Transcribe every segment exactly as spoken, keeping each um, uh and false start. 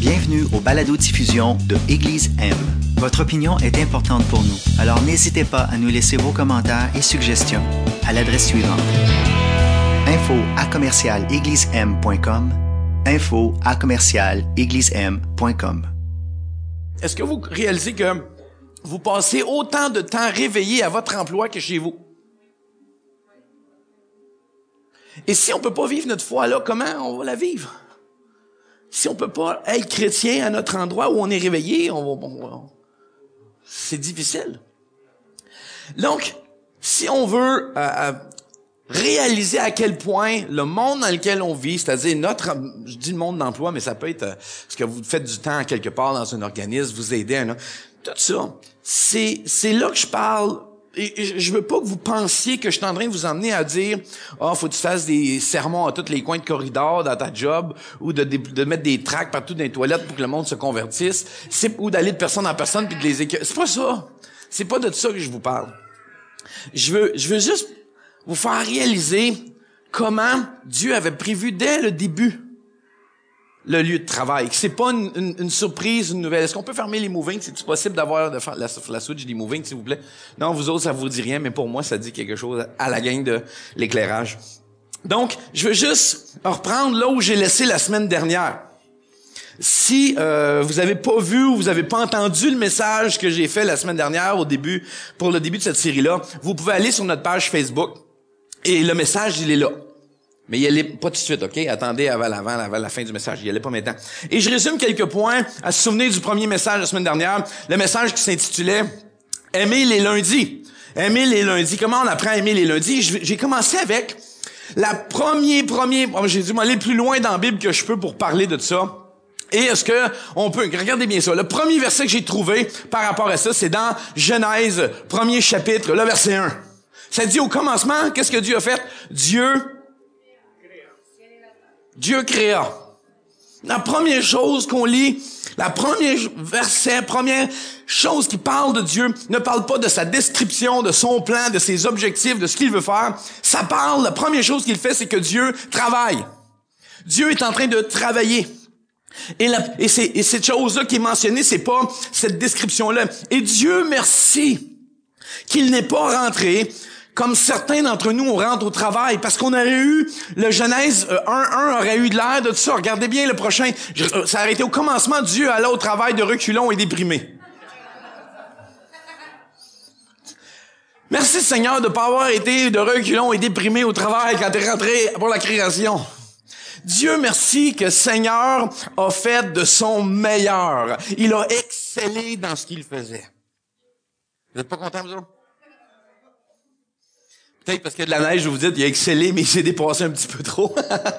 Bienvenue au balado-diffusion de Église M. Votre opinion est importante pour nous, alors n'hésitez pas à nous laisser vos commentaires et suggestions à l'adresse suivante. info à commercial église m point com info à commercial église m point com. Est-ce que vous réalisez que vous passez autant de temps réveillé à votre emploi que chez vous? Et si on peut pas vivre notre foi là, comment on va la vivre? Si on peut pas être chrétien à notre endroit où on est réveillé, on va, on va, c'est difficile. Donc, si on veut euh, réaliser à quel point le monde dans lequel on vit, c'est-à-dire notre, je dis le monde d'emploi, mais ça peut être euh, ce que vous faites du temps quelque part dans un organisme, vous aidez un, tout ça, c'est c'est là que je parle. Et je veux pas que vous pensiez que je suis en train de vous emmener à dire « Ah, oh, faut que tu fasses des sermons à tous les coins de corridor dans ta job ou de, de, de mettre des tracts partout dans les toilettes pour que le monde se convertisse. » C'est ou d'aller de personne en personne puis de les écœurer. C'est pas ça. C'est pas de ça que je vous parle. Je veux, je veux juste vous faire réaliser comment Dieu avait prévu dès le début le lieu de travail. C'est pas une, une, une surprise, une nouvelle. Est-ce qu'on peut fermer les moving? C'est possible d'avoir de faire la, la switch des moving, s'il vous plaît? Non, vous autres, ça vous dit rien, mais pour moi, ça dit quelque chose à la gang de l'éclairage. Donc, je veux juste reprendre là où j'ai laissé la semaine dernière. Si euh, vous avez pas vu ou vous avez pas entendu le message que j'ai fait la semaine dernière au début, pour le début de cette série-là, vous pouvez aller sur notre page Facebook et le message, il est là. Mais il allait pas tout de suite, OK? Attendez avant, avant, avant la fin du message. Il allait pas maintenant. Et je résume quelques points à se souvenir du premier message de la semaine dernière. Le message qui s'intitulait « Aimer les lundis ». Aimer les lundis. Comment on apprend à aimer les lundis? J'ai commencé avec la première, première, j'ai dû m'aller le plus loin dans la Bible que je peux pour parler de ça. Et est-ce que on peut, regardez bien ça. Le premier verset que j'ai trouvé par rapport à ça, c'est dans Genèse, premier chapitre, le verset un. Ça dit au commencement, qu'est-ce que Dieu a fait? Dieu Dieu créa. La première chose qu'on lit, la première verset, première chose qui parle de Dieu, ne parle pas de sa description, de son plan, de ses objectifs, de ce qu'il veut faire. Ça parle, la première chose qu'il fait, c'est que Dieu travaille. Dieu est en train de travailler. Et, la, et, c'est, et cette chose-là qui est mentionnée, c'est pas cette description-là. Et Dieu merci qu'il n'est pas rentré comme certains d'entre nous, on rentre au travail, parce qu'on aurait eu, le Genèse un un aurait eu de l'air de tout ça. Regardez bien le prochain. Ça aurait été au commencement, Dieu allait au travail de reculons et déprimé. Merci Seigneur de ne pas avoir été de reculons et déprimé au travail quand tu es rentré pour la création. Dieu merci que Seigneur a fait de son meilleur. Il a excellé dans ce qu'il faisait. Vous n'êtes pas content, vous autres? Peut-être parce qu'il y a de la neige, vous vous dites, il a excellé, mais il s'est dépassé un petit peu trop.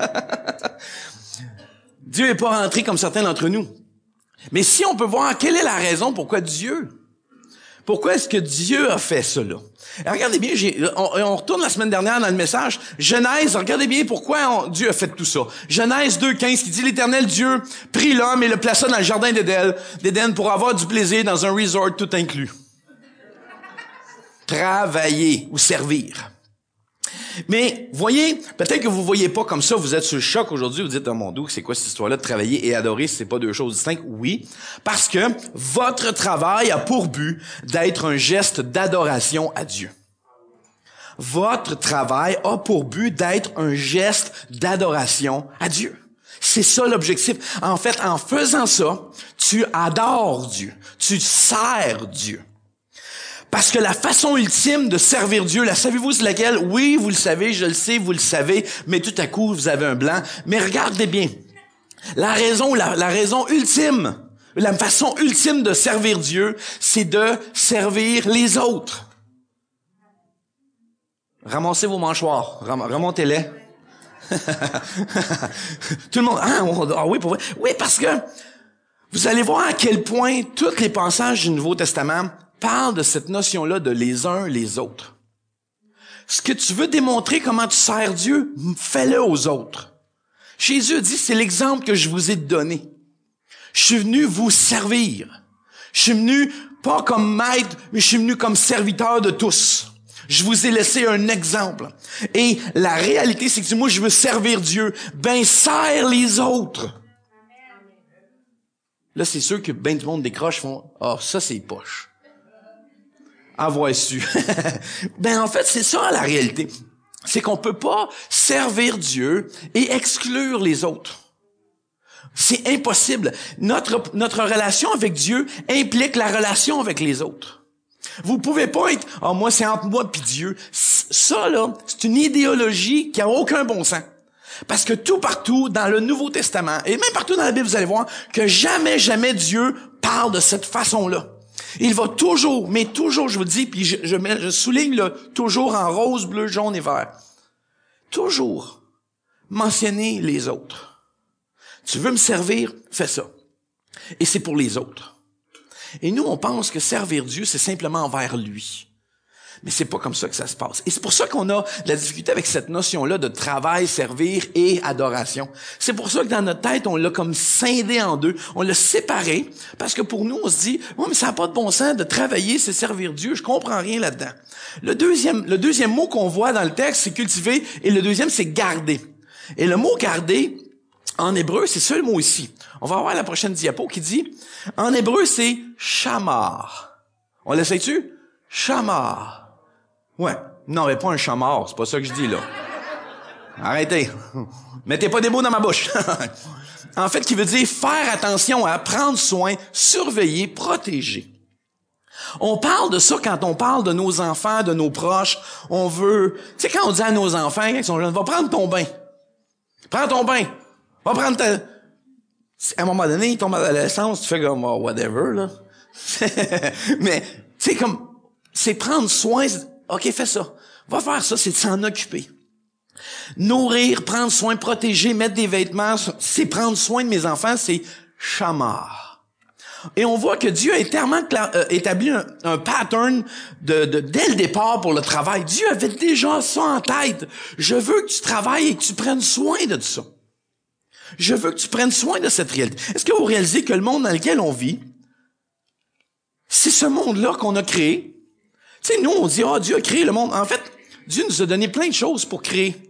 Dieu n'est pas rentré comme certains d'entre nous. Mais si on peut voir quelle est la raison pourquoi Dieu, pourquoi est-ce que Dieu a fait cela? Et regardez bien, j'ai, on, on retourne la semaine dernière dans le message, Genèse, regardez bien pourquoi on, Dieu a fait tout ça. Genèse deux quinze qui dit, l'Éternel Dieu prit l'homme et le plaça dans le jardin d'Éden, d'Éden pour avoir du plaisir dans un resort tout inclus. Travailler ou servir. Mais, voyez, peut-être que vous voyez pas comme ça, vous êtes sur le choc aujourd'hui, vous dites, oh mon Dieu, c'est quoi cette histoire-là de travailler et adorer, si c'est pas deux choses distinctes? Oui, parce que votre travail a pour but d'être un geste d'adoration à Dieu. Votre travail a pour but d'être un geste d'adoration à Dieu. C'est ça l'objectif. En fait, en faisant ça, tu adores Dieu, tu sers Dieu. Parce que la façon ultime de servir Dieu, la savez-vous c'est laquelle? Oui, vous le savez, je le sais, vous le savez, mais tout à coup, vous avez un blanc. Mais regardez bien. La raison, la, la raison ultime, la façon ultime de servir Dieu, c'est de servir les autres. Ramassez vos mâchoires. Ram- remontez-les. Tout le monde, ah, on, ah oui, pour vrai. Oui, parce que vous allez voir à quel point tous les passages du Nouveau Testament parle de cette notion-là de les uns les autres. Ce que tu veux démontrer comment tu sers Dieu, fais-le aux autres. Jésus dit, c'est l'exemple que je vous ai donné. Je suis venu vous servir. Je suis venu pas comme maître, mais je suis venu comme serviteur de tous. Je vous ai laissé un exemple. Et la réalité, c'est que moi, je veux servir Dieu. Ben, sers les autres. Là, c'est sûr que ben du monde décroche, font « Ah, oh, ça, c'est poche. » Avoir su. Ben, en fait, c'est ça, la réalité. C'est qu'on peut pas servir Dieu et exclure les autres. C'est impossible. Notre, notre relation avec Dieu implique la relation avec les autres. Vous pouvez pas être, ah, oh, moi, c'est entre moi puis Dieu. Ça, là, c'est une idéologie qui a aucun bon sens. Parce que tout partout, dans le Nouveau Testament, et même partout dans la Bible, vous allez voir que jamais, jamais Dieu parle de cette façon-là. Il va toujours, mais toujours, je vous dis, puis je, je, je souligne le toujours en rose, bleu, jaune et vert. Toujours mentionner les autres. Tu veux me servir? Fais ça. Et c'est pour les autres. Et nous, on pense que servir Dieu, c'est simplement envers lui. Mais c'est pas comme ça que ça se passe. Et c'est pour ça qu'on a de la difficulté avec cette notion-là de travail, servir et adoration. C'est pour ça que dans notre tête, on l'a comme scindé en deux. On l'a séparé. Parce que pour nous, on se dit, oh, mais ça n'a pas de bon sens de travailler, c'est servir Dieu. Je comprends rien là-dedans. Le deuxième, le deuxième mot qu'on voit dans le texte, c'est cultiver. Et le deuxième, c'est garder. Et le mot garder, en hébreu, c'est ce mot ici. On va voir la prochaine diapo qui dit, en hébreu, c'est shamar. On l'essaie-tu? Shamar. Ouais. Non, mais pas un chamard, c'est pas ça que je dis, là. Arrêtez. Mettez pas des mots dans ma bouche. En fait, qui veut dire faire attention à prendre soin, surveiller, protéger. On parle de ça quand on parle de nos enfants, de nos proches. On veut... Tu sais, quand on dit à nos enfants, quand ils sont jeunes, va prendre ton bain. Prends ton bain. Va prendre ta... À un moment donné, ils tombent à l'adolescence, tu fais comme, oh, whatever, là. Mais, tu sais, comme... C'est prendre soin... OK, fais ça. Va faire ça, c'est de s'en occuper. Nourrir, prendre soin, protéger, mettre des vêtements, c'est prendre soin de mes enfants, c'est shamar. Et on voit que Dieu a éternellement établi un, un pattern de, de, dès le départ pour le travail. Dieu avait déjà ça en tête. Je veux que tu travailles et que tu prennes soin de ça. Je veux que tu prennes soin de cette réalité. Est-ce que vous réalisez que le monde dans lequel on vit, c'est ce monde-là qu'on a créé? Tu sais, nous, on dit, ah, oh, Dieu a créé le monde. En fait, Dieu nous a donné plein de choses pour créer.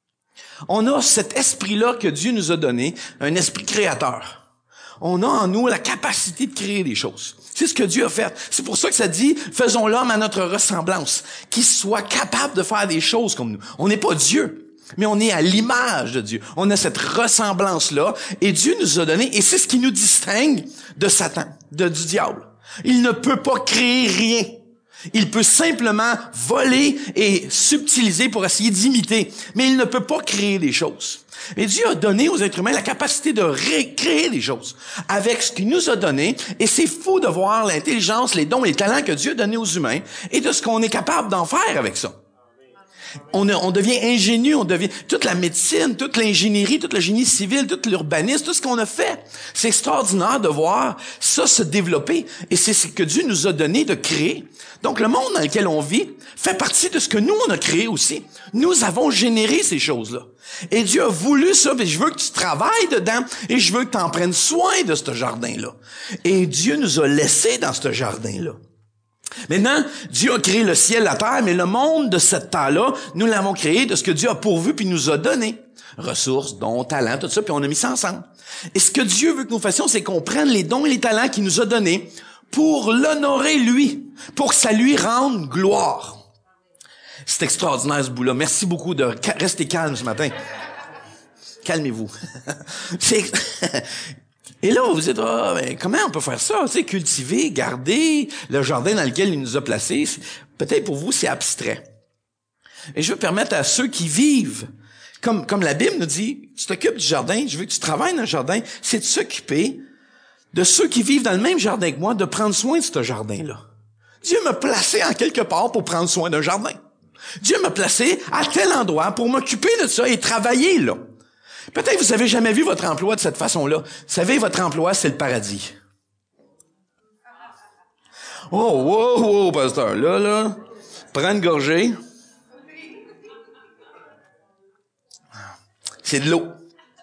On a cet esprit-là que Dieu nous a donné, un esprit créateur. On a en nous la capacité de créer des choses. C'est ce que Dieu a fait. C'est pour ça que ça dit, faisons l'homme à notre ressemblance, qu'il soit capable de faire des choses comme nous. On n'est pas Dieu, mais on est à l'image de Dieu. On a cette ressemblance-là, et Dieu nous a donné, et c'est ce qui nous distingue de Satan, de, du diable. Il ne peut pas créer rien. Il peut simplement voler et subtiliser pour essayer d'imiter, mais il ne peut pas créer des choses. Et Dieu a donné aux êtres humains la capacité de recréer des choses avec ce qu'il nous a donné, et c'est fou de voir l'intelligence, les dons et les talents que Dieu a donnés aux humains et de ce qu'on est capable d'en faire avec ça. On, a, on devient ingénieux, on devient toute la médecine, toute l'ingénierie, tout le génie civil, tout l'urbanisme, tout ce qu'on a fait. C'est extraordinaire de voir ça se développer, et c'est ce que Dieu nous a donné de créer. Donc le monde dans lequel on vit fait partie de ce que nous on a créé aussi. Nous avons généré ces choses-là. Et Dieu a voulu ça, mais je veux que tu travailles dedans et je veux que tu en prennes soin de ce jardin-là. Et Dieu nous a laissés dans ce jardin-là. Maintenant, Dieu a créé le ciel, la terre, mais le monde de cette terre-là, nous l'avons créé de ce que Dieu a pourvu puis nous a donné. Ressources, dons, talents, tout ça, puis on a mis ça ensemble. Et ce que Dieu veut que nous fassions, c'est qu'on prenne les dons et les talents qu'il nous a donnés pour l'honorer lui, pour que ça lui rende gloire. C'est extraordinaire ce bout-là. Merci beaucoup de rester calme ce matin. Calmez-vous. C'est... Et là, vous vous dites, ah, ben, comment on peut faire ça? Tu sais, cultiver, garder le jardin dans lequel il nous a placés. Peut-être pour vous, c'est abstrait. Et je veux permettre à ceux qui vivent, comme, comme la Bible nous dit, tu t'occupes du jardin, je veux que tu travailles dans le jardin, c'est de s'occuper de ceux qui vivent dans le même jardin que moi, de prendre soin de ce jardin-là. Dieu m'a placé en quelque part pour prendre soin d'un jardin. Dieu m'a placé à tel endroit pour m'occuper de ça et travailler là. Peut-être que vous n'avez jamais vu votre emploi de cette façon-là. Vous savez, votre emploi, c'est le paradis. Oh, wow, wow, pasteur, là, là, prends une gorgée. C'est de l'eau.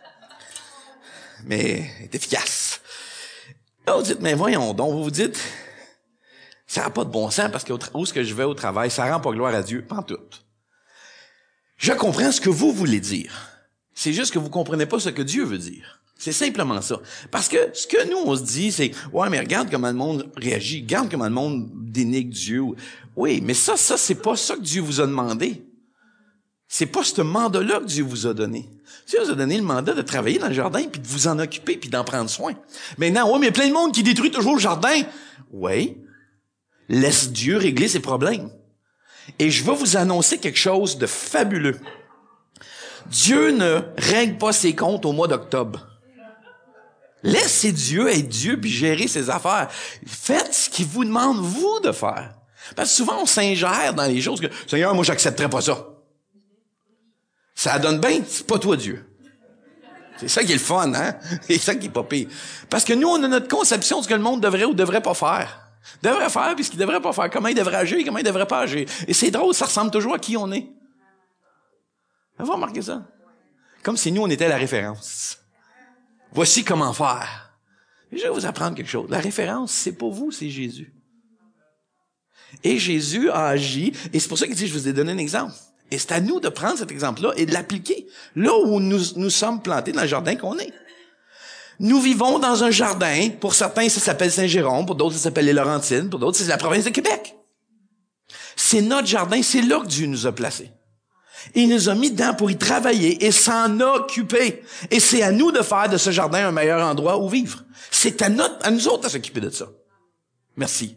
Mais elle est efficace. Là, vous dites, mais voyons donc, vous vous dites, ça n'a pas de bon sens parce que où est-ce que je vais au travail, ça rend pas gloire à Dieu, pas en tout. Je comprends ce que vous voulez dire. C'est juste que vous comprenez pas ce que Dieu veut dire. C'est simplement ça. Parce que ce que nous, on se dit, c'est « Ouais, mais regarde comment le monde réagit. Regarde comment le monde dénigre Dieu. » Oui, mais ça, ça, c'est pas ça que Dieu vous a demandé. C'est pas ce mandat-là que Dieu vous a donné. Dieu vous a donné le mandat de travailler dans le jardin, puis de vous en occuper, puis d'en prendre soin. Maintenant, ouais, mais il y a plein de monde qui détruit toujours le jardin. Oui. Laisse Dieu régler ses problèmes. Et je vais vous annoncer quelque chose de fabuleux. Dieu ne règle pas ses comptes au mois d'octobre. Laissez Dieu être Dieu puis gérer ses affaires. Faites ce qu'il vous demande, vous, de faire. Parce que souvent, on s'ingère dans les choses que « Seigneur, moi, j'accepterais pas ça. » Ça donne bien, c'est pas toi, Dieu. C'est ça qui est le fun, hein? C'est ça qui est pas pire. Parce que nous, on a notre conception de ce que le monde devrait ou devrait pas faire. Devrait faire, puis ce qu'il devrait pas faire. Comment il devrait agir, comment il devrait pas agir. Et c'est drôle, ça ressemble toujours à qui on est. Vous remarquez ça? Comme si nous, on était la référence. Voici comment faire. Et je vais vous apprendre quelque chose. La référence, c'est pas vous, c'est Jésus. Et Jésus a agi, et c'est pour ça qu'il dit, je vous ai donné un exemple. Et c'est à nous de prendre cet exemple-là et de l'appliquer là où nous, nous sommes plantés dans le jardin qu'on est. Nous vivons dans un jardin. Pour certains, ça s'appelle Saint-Jérôme. Pour d'autres, ça s'appelle les Laurentides. Pour d'autres, c'est la province de Québec. C'est notre jardin. C'est là que Dieu nous a placés. Il nous a mis dedans pour y travailler et s'en occuper. Et c'est à nous de faire de ce jardin un meilleur endroit où vivre. C'est à, notre, à nous autres à s'occuper de ça. Merci.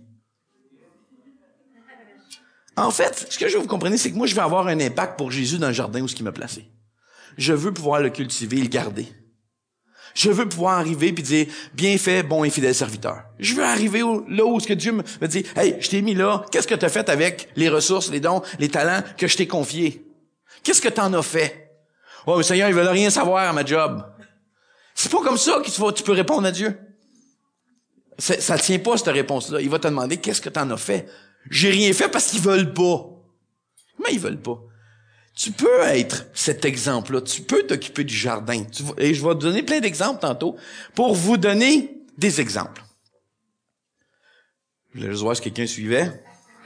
En fait, ce que je veux vous comprendre, c'est que moi, je vais avoir un impact pour Jésus dans le jardin où ce qu'il m'a placé. Je veux pouvoir le cultiver et le garder. Je veux pouvoir arriver et dire, bien fait, bon et fidèle serviteur. Je veux arriver où, là où ce que Dieu me, me dit, hey, je t'ai mis là, qu'est-ce que tu as fait avec les ressources, les dons, les talents que je t'ai confiés? Qu'est-ce que tu en as fait? Oh, mais Seigneur, ils veulent rien savoir à ma job. C'est pas comme ça que tu, vas, tu peux répondre à Dieu. C'est, ça tient pas, cette réponse-là. Il va te demander, qu'est-ce que tu en as fait? J'ai rien fait parce qu'ils veulent pas. Comment ils veulent pas? Tu peux être cet exemple-là. Tu peux t'occuper du jardin. Tu, et je vais te donner plein d'exemples tantôt pour vous donner des exemples. Je voulais juste voir si quelqu'un suivait.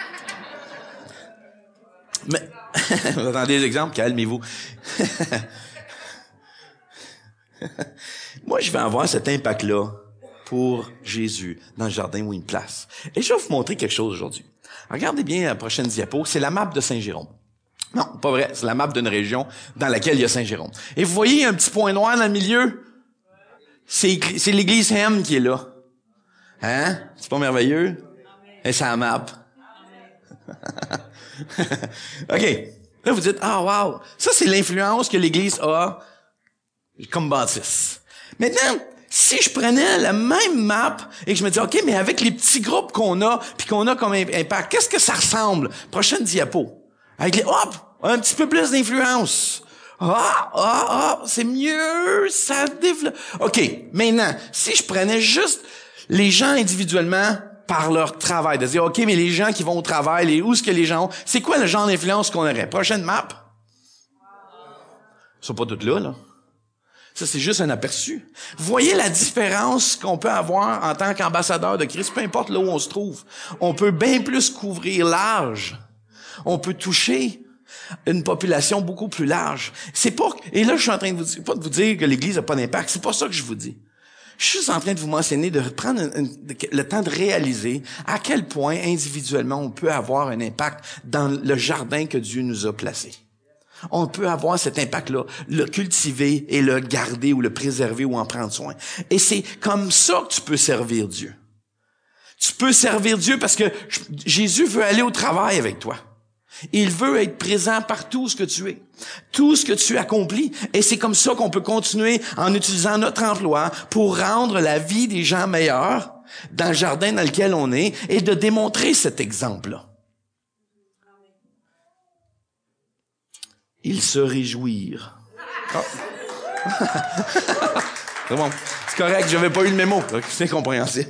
Mais, vous attendez des exemples? Calmez-vous. Moi, je vais avoir cet impact-là pour Jésus dans le jardin où il me place. Et je vais vous montrer quelque chose aujourd'hui. Regardez bien la prochaine diapo. C'est la map de Saint-Jérôme. Non, pas vrai. C'est la map d'une région dans laquelle il y a Saint-Jérôme. Et vous voyez un petit point noir dans le milieu? C'est, c'est l'église M qui est là. Hein? C'est pas merveilleux? Et c'est la map. OK. Là, vous dites, ah, oh, wow. Ça, c'est l'influence que l'église a comme bâtisse. Maintenant, si je prenais la même map et que je me dis, OK, mais avec les petits groupes qu'on a, puis qu'on a comme impact, qu'est-ce que ça ressemble? Prochaine diapo. Avec les, hop, un petit peu plus d'influence. Ah, ah, ah, c'est mieux, ça développe. OK, maintenant, si je prenais juste les gens individuellement par leur travail, de dire, OK, mais les gens qui vont au travail, les, où est-ce que les gens ont, c'est quoi le genre d'influence qu'on aurait? Prochaine map. Ils sont pas toutes là, là. Ça, c'est juste un aperçu. Vous voyez la différence qu'on peut avoir en tant qu'ambassadeur de Christ, peu importe là où on se trouve. On peut bien plus couvrir large. On peut toucher une population beaucoup plus large. C'est pas, et là, je suis en train de vous dire, pas de vous dire que l'Église n'a pas d'impact. C'est pas ça que je vous dis. Je suis juste en train de vous mentionner, de prendre un, un, le temps de réaliser à quel point, individuellement, on peut avoir un impact dans le jardin que Dieu nous a placé. On peut avoir cet impact-là, le cultiver et le garder ou le préserver ou en prendre soin. Et c'est comme ça que tu peux servir Dieu. Tu peux servir Dieu parce que Jésus veut aller au travail avec toi. Il veut être présent partout où ce que tu es, tout ce que tu accomplis. Et c'est comme ça qu'on peut continuer en utilisant notre emploi pour rendre la vie des gens meilleure dans le jardin dans lequel on est et de démontrer cet exemple-là. Ils se réjouirent. Oh. C'est bon. C'est correct, j'avais pas eu le mémo. C'est compréhensible.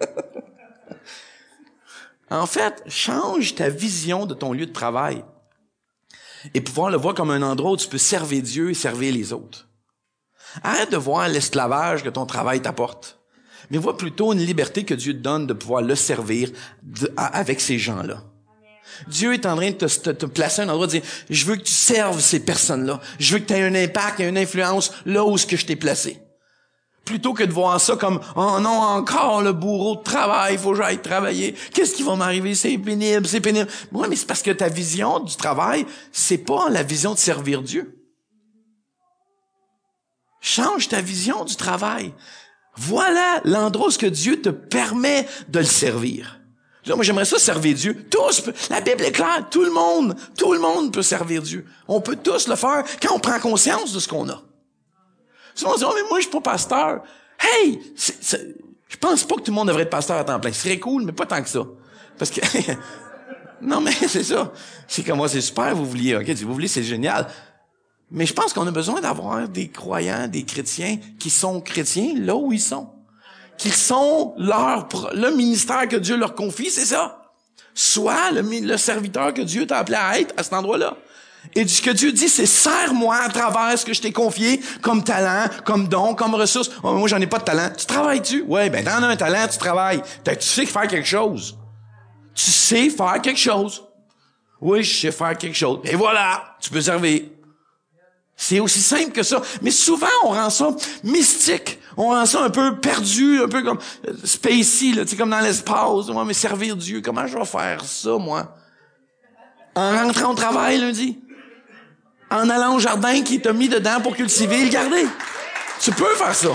En fait, change ta vision de ton lieu de travail et pouvoir le voir comme un endroit où tu peux servir Dieu et servir les autres. Arrête de voir l'esclavage que ton travail t'apporte, mais vois plutôt une liberté que Dieu te donne de pouvoir le servir de, avec ces gens-là. Dieu est en train de te, te, te placer à un endroit de dire, je veux que tu serves ces personnes-là. Je veux que tu aies un impact et une influence là où ce que je t'ai placé. Plutôt que de voir ça comme « Oh non, encore le bourreau de travail, il faut que j'aille travailler. Qu'est-ce qui va m'arriver? C'est pénible, c'est pénible. » Oui, mais c'est parce que ta vision du travail, c'est pas la vision de servir Dieu. Change ta vision du travail. Voilà l'endroit où ce que Dieu te permet de le servir. Moi, j'aimerais ça servir Dieu. Tous, la Bible est claire, tout le monde, tout le monde peut servir Dieu. On peut tous le faire quand on prend conscience de ce qu'on a. Souvent, on dit, oh, mais moi, je suis pas pasteur. Hey! C'est, c'est, je pense pas que tout le monde devrait être pasteur à temps plein. Ce serait cool, mais pas tant que ça. Parce que, non, mais c'est ça. C'est comme moi, c'est super, vous vouliez, ok? Si vous voulez, c'est génial. Mais je pense qu'on a besoin d'avoir des croyants, des chrétiens qui sont chrétiens là où ils sont. Qui sont leur, le ministère que Dieu leur confie, c'est ça. Soit le, le serviteur que Dieu t'a appelé à être à cet endroit-là. Et ce que Dieu dit, c'est sers-moi à travers ce que je t'ai confié comme talent, comme don, comme ressource. Oh, moi, j'en ai pas de talent. Tu travailles-tu? Ouais, ben, t'en as un talent, tu travailles. Tu sais faire quelque chose. Tu sais faire quelque chose. Oui, je sais faire quelque chose. Et voilà, tu peux servir. C'est aussi simple que ça. Mais souvent, on rend ça mystique. On rend ça un peu perdu, un peu comme euh, spacey, là, tu sais, comme dans l'espace. Moi, mais servir Dieu, comment je vais faire ça, moi? En rentrant au travail lundi? En allant au jardin qui t'a mis dedans pour cultiver et le garder? Tu peux faire ça.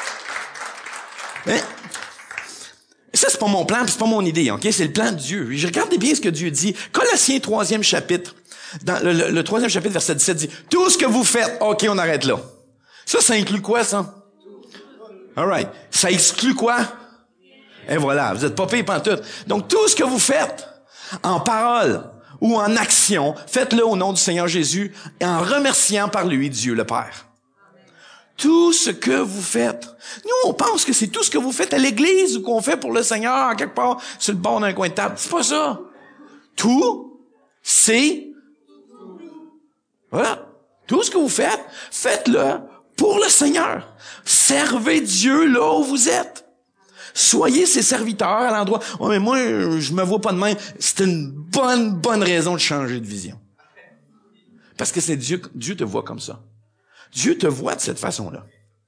Mais ça, c'est pas mon plan, puis c'est pas mon idée, ok? C'est le plan de Dieu. Je regardez bien ce que Dieu dit. Colossiens troisième chapitre. Dans le, le, le troisième chapitre, verset dix-sept dit, tout ce que vous faites, ok, on arrête là. Ça, ça inclut quoi, ça? Alright. Ça exclut quoi? Et voilà, vous êtes pas payé pantoute. Donc, tout ce que vous faites, en parole ou en action, faites-le au nom du Seigneur Jésus et en remerciant par lui Dieu le Père. Tout ce que vous faites. Nous, on pense que c'est tout ce que vous faites à l'église ou qu'on fait pour le Seigneur, quelque part, sur le bord d'un coin de table. C'est pas ça. Tout, c'est voilà. Tout ce que vous faites, faites-le pour le Seigneur. Servez Dieu là où vous êtes. Soyez ses serviteurs à l'endroit. Oh, mais moi, je me vois pas de même. C'est une bonne, bonne raison de changer de vision. Parce que c'est Dieu, Dieu te voit comme ça. Dieu te voit de cette façon-là.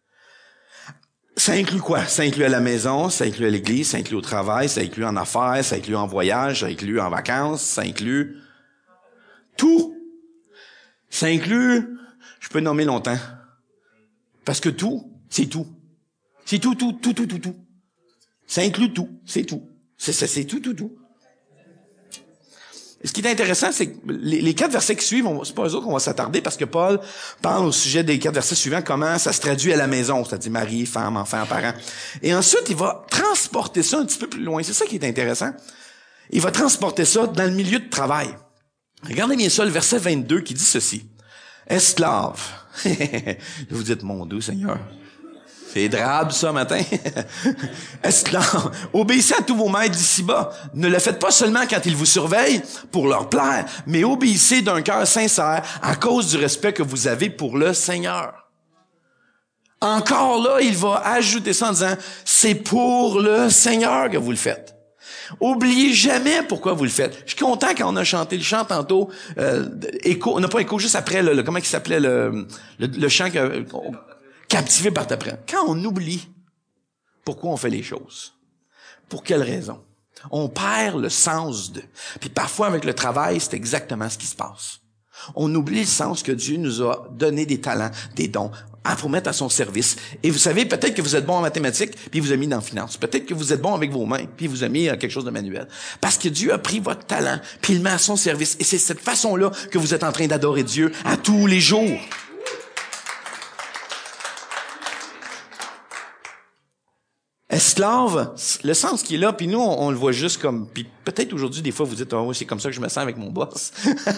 Ça inclut quoi? Ça inclut à la maison, ça inclut à l'église, ça inclut au travail, ça inclut en affaires, ça inclut en voyage, ça inclut en vacances, ça inclut tout. Ça inclut, je peux nommer longtemps, parce que tout, c'est tout. C'est tout, tout, tout, tout, tout, tout. Ça inclut tout, c'est tout. C'est, c'est, c'est tout, tout, tout. Et ce qui est intéressant, c'est que les, les quatre versets qui suivent, on, c'est pas eux autres qu'on va s'attarder, parce que Paul parle au sujet des quatre versets suivants, comment ça se traduit à la maison, c'est-à-dire mari, femme, enfant, parents. Et ensuite, il va transporter ça un petit peu plus loin. C'est ça qui est intéressant. Il va transporter ça dans le milieu de travail. Regardez bien ça, le verset vingt-deux qui dit ceci. Esclaves. Vous dites, mon Dieu, Seigneur. C'est drabe, ça, matin. Esclaves. Obéissez à tous vos maîtres d'ici-bas. Ne le faites pas seulement quand ils vous surveillent pour leur plaire, mais obéissez d'un cœur sincère à cause du respect que vous avez pour le Seigneur. Encore là, il va ajouter ça en disant, c'est pour le Seigneur que vous le faites. Oubliez jamais pourquoi vous le faites. Je suis content quand on a chanté le chant tantôt, euh, écho, on n'a pas écho juste après le, le comment il s'appelait le, le, le chant que, captivé par ta présence. Quand on oublie pourquoi on fait les choses, pour quelle raison, on perd le sens de. Puis parfois avec le travail, c'est exactement ce qui se passe. On oublie le sens que Dieu nous a donné des talents, des dons, à pour mettre à son service. Et vous savez, peut-être que vous êtes bon en mathématiques, puis il vous a mis dans la finance. Peut-être que vous êtes bon avec vos mains, puis il vous a mis à quelque chose de manuel. Parce que Dieu a pris votre talent, puis il le met à son service. Et c'est cette façon-là que vous êtes en train d'adorer Dieu à tous les jours. Esclave, le sens qui est là, puis nous, on, on le voit juste comme... Puis peut-être aujourd'hui, des fois, vous dites, « Oh, c'est comme ça que je me sens avec mon boss. »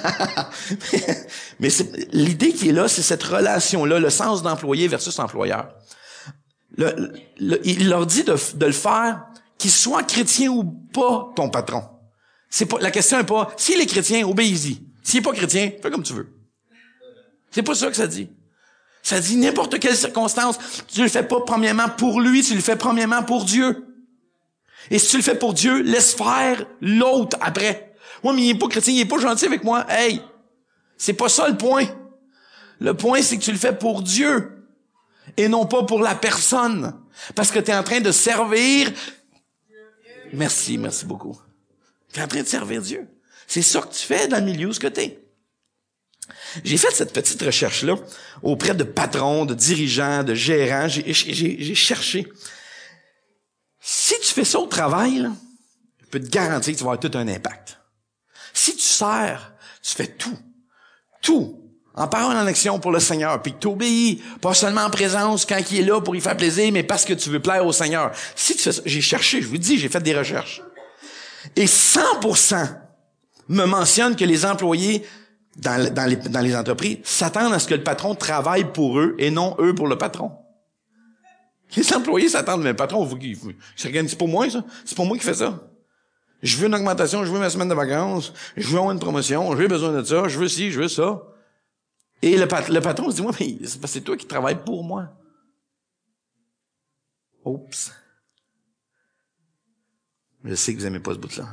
Mais c'est, l'idée qui est là, c'est cette relation-là, le sens d'employé versus employeur. Le, le, il leur dit de, de le faire, qu'il soit chrétien ou pas, ton patron. C'est pas, la question n'est pas, s'il est chrétien, obéis-y. S'il est pas chrétien, fais comme tu veux. C'est pas ça que ça dit. Ça dit n'importe quelle circonstance. Tu le fais pas premièrement pour lui, tu le fais premièrement pour Dieu. Et si tu le fais pour Dieu, laisse faire l'autre après. Ouais, mais il est pas chrétien, il est pas gentil avec moi. Hey! C'est pas ça le point. Le point, c'est que tu le fais pour Dieu. et non pas pour la personne. Parce que tu es en train de servir. Merci, merci beaucoup. Tu es en train de servir Dieu. C'est ça que tu fais dans le milieu où ce que tu es. J'ai fait cette petite recherche-là auprès de patrons, de dirigeants, de gérants. J'ai, j'ai, j'ai cherché. Si tu fais ça au travail, là, je peux te garantir que tu vas avoir tout un impact. Si tu sers, tu fais tout. Tout. En parole, en action pour le Seigneur. Puis que tu obéis, pas seulement en présence quand il est là pour y faire plaisir, mais parce que tu veux plaire au Seigneur. Si tu fais ça, j'ai cherché, je vous dis, j'ai fait des recherches. Et cent pour cent me mentionnent que les employés dans, dans, les, dans les entreprises s'attendent à ce que le patron travaille pour eux et non eux pour le patron. Les employés s'attendent, mais le patron, vous, vous, c'est pour moi, ça. C'est pour moi qui fais ça. Je veux une augmentation, je veux ma semaine de vacances, je veux avoir une promotion, j'ai besoin de ça, je veux ci, je veux ça. Et le, pat- le patron se dit, moi, mais c'est parce que c'est toi qui travailles pour moi. Oups. Je sais que vous aimez pas ce bout-là.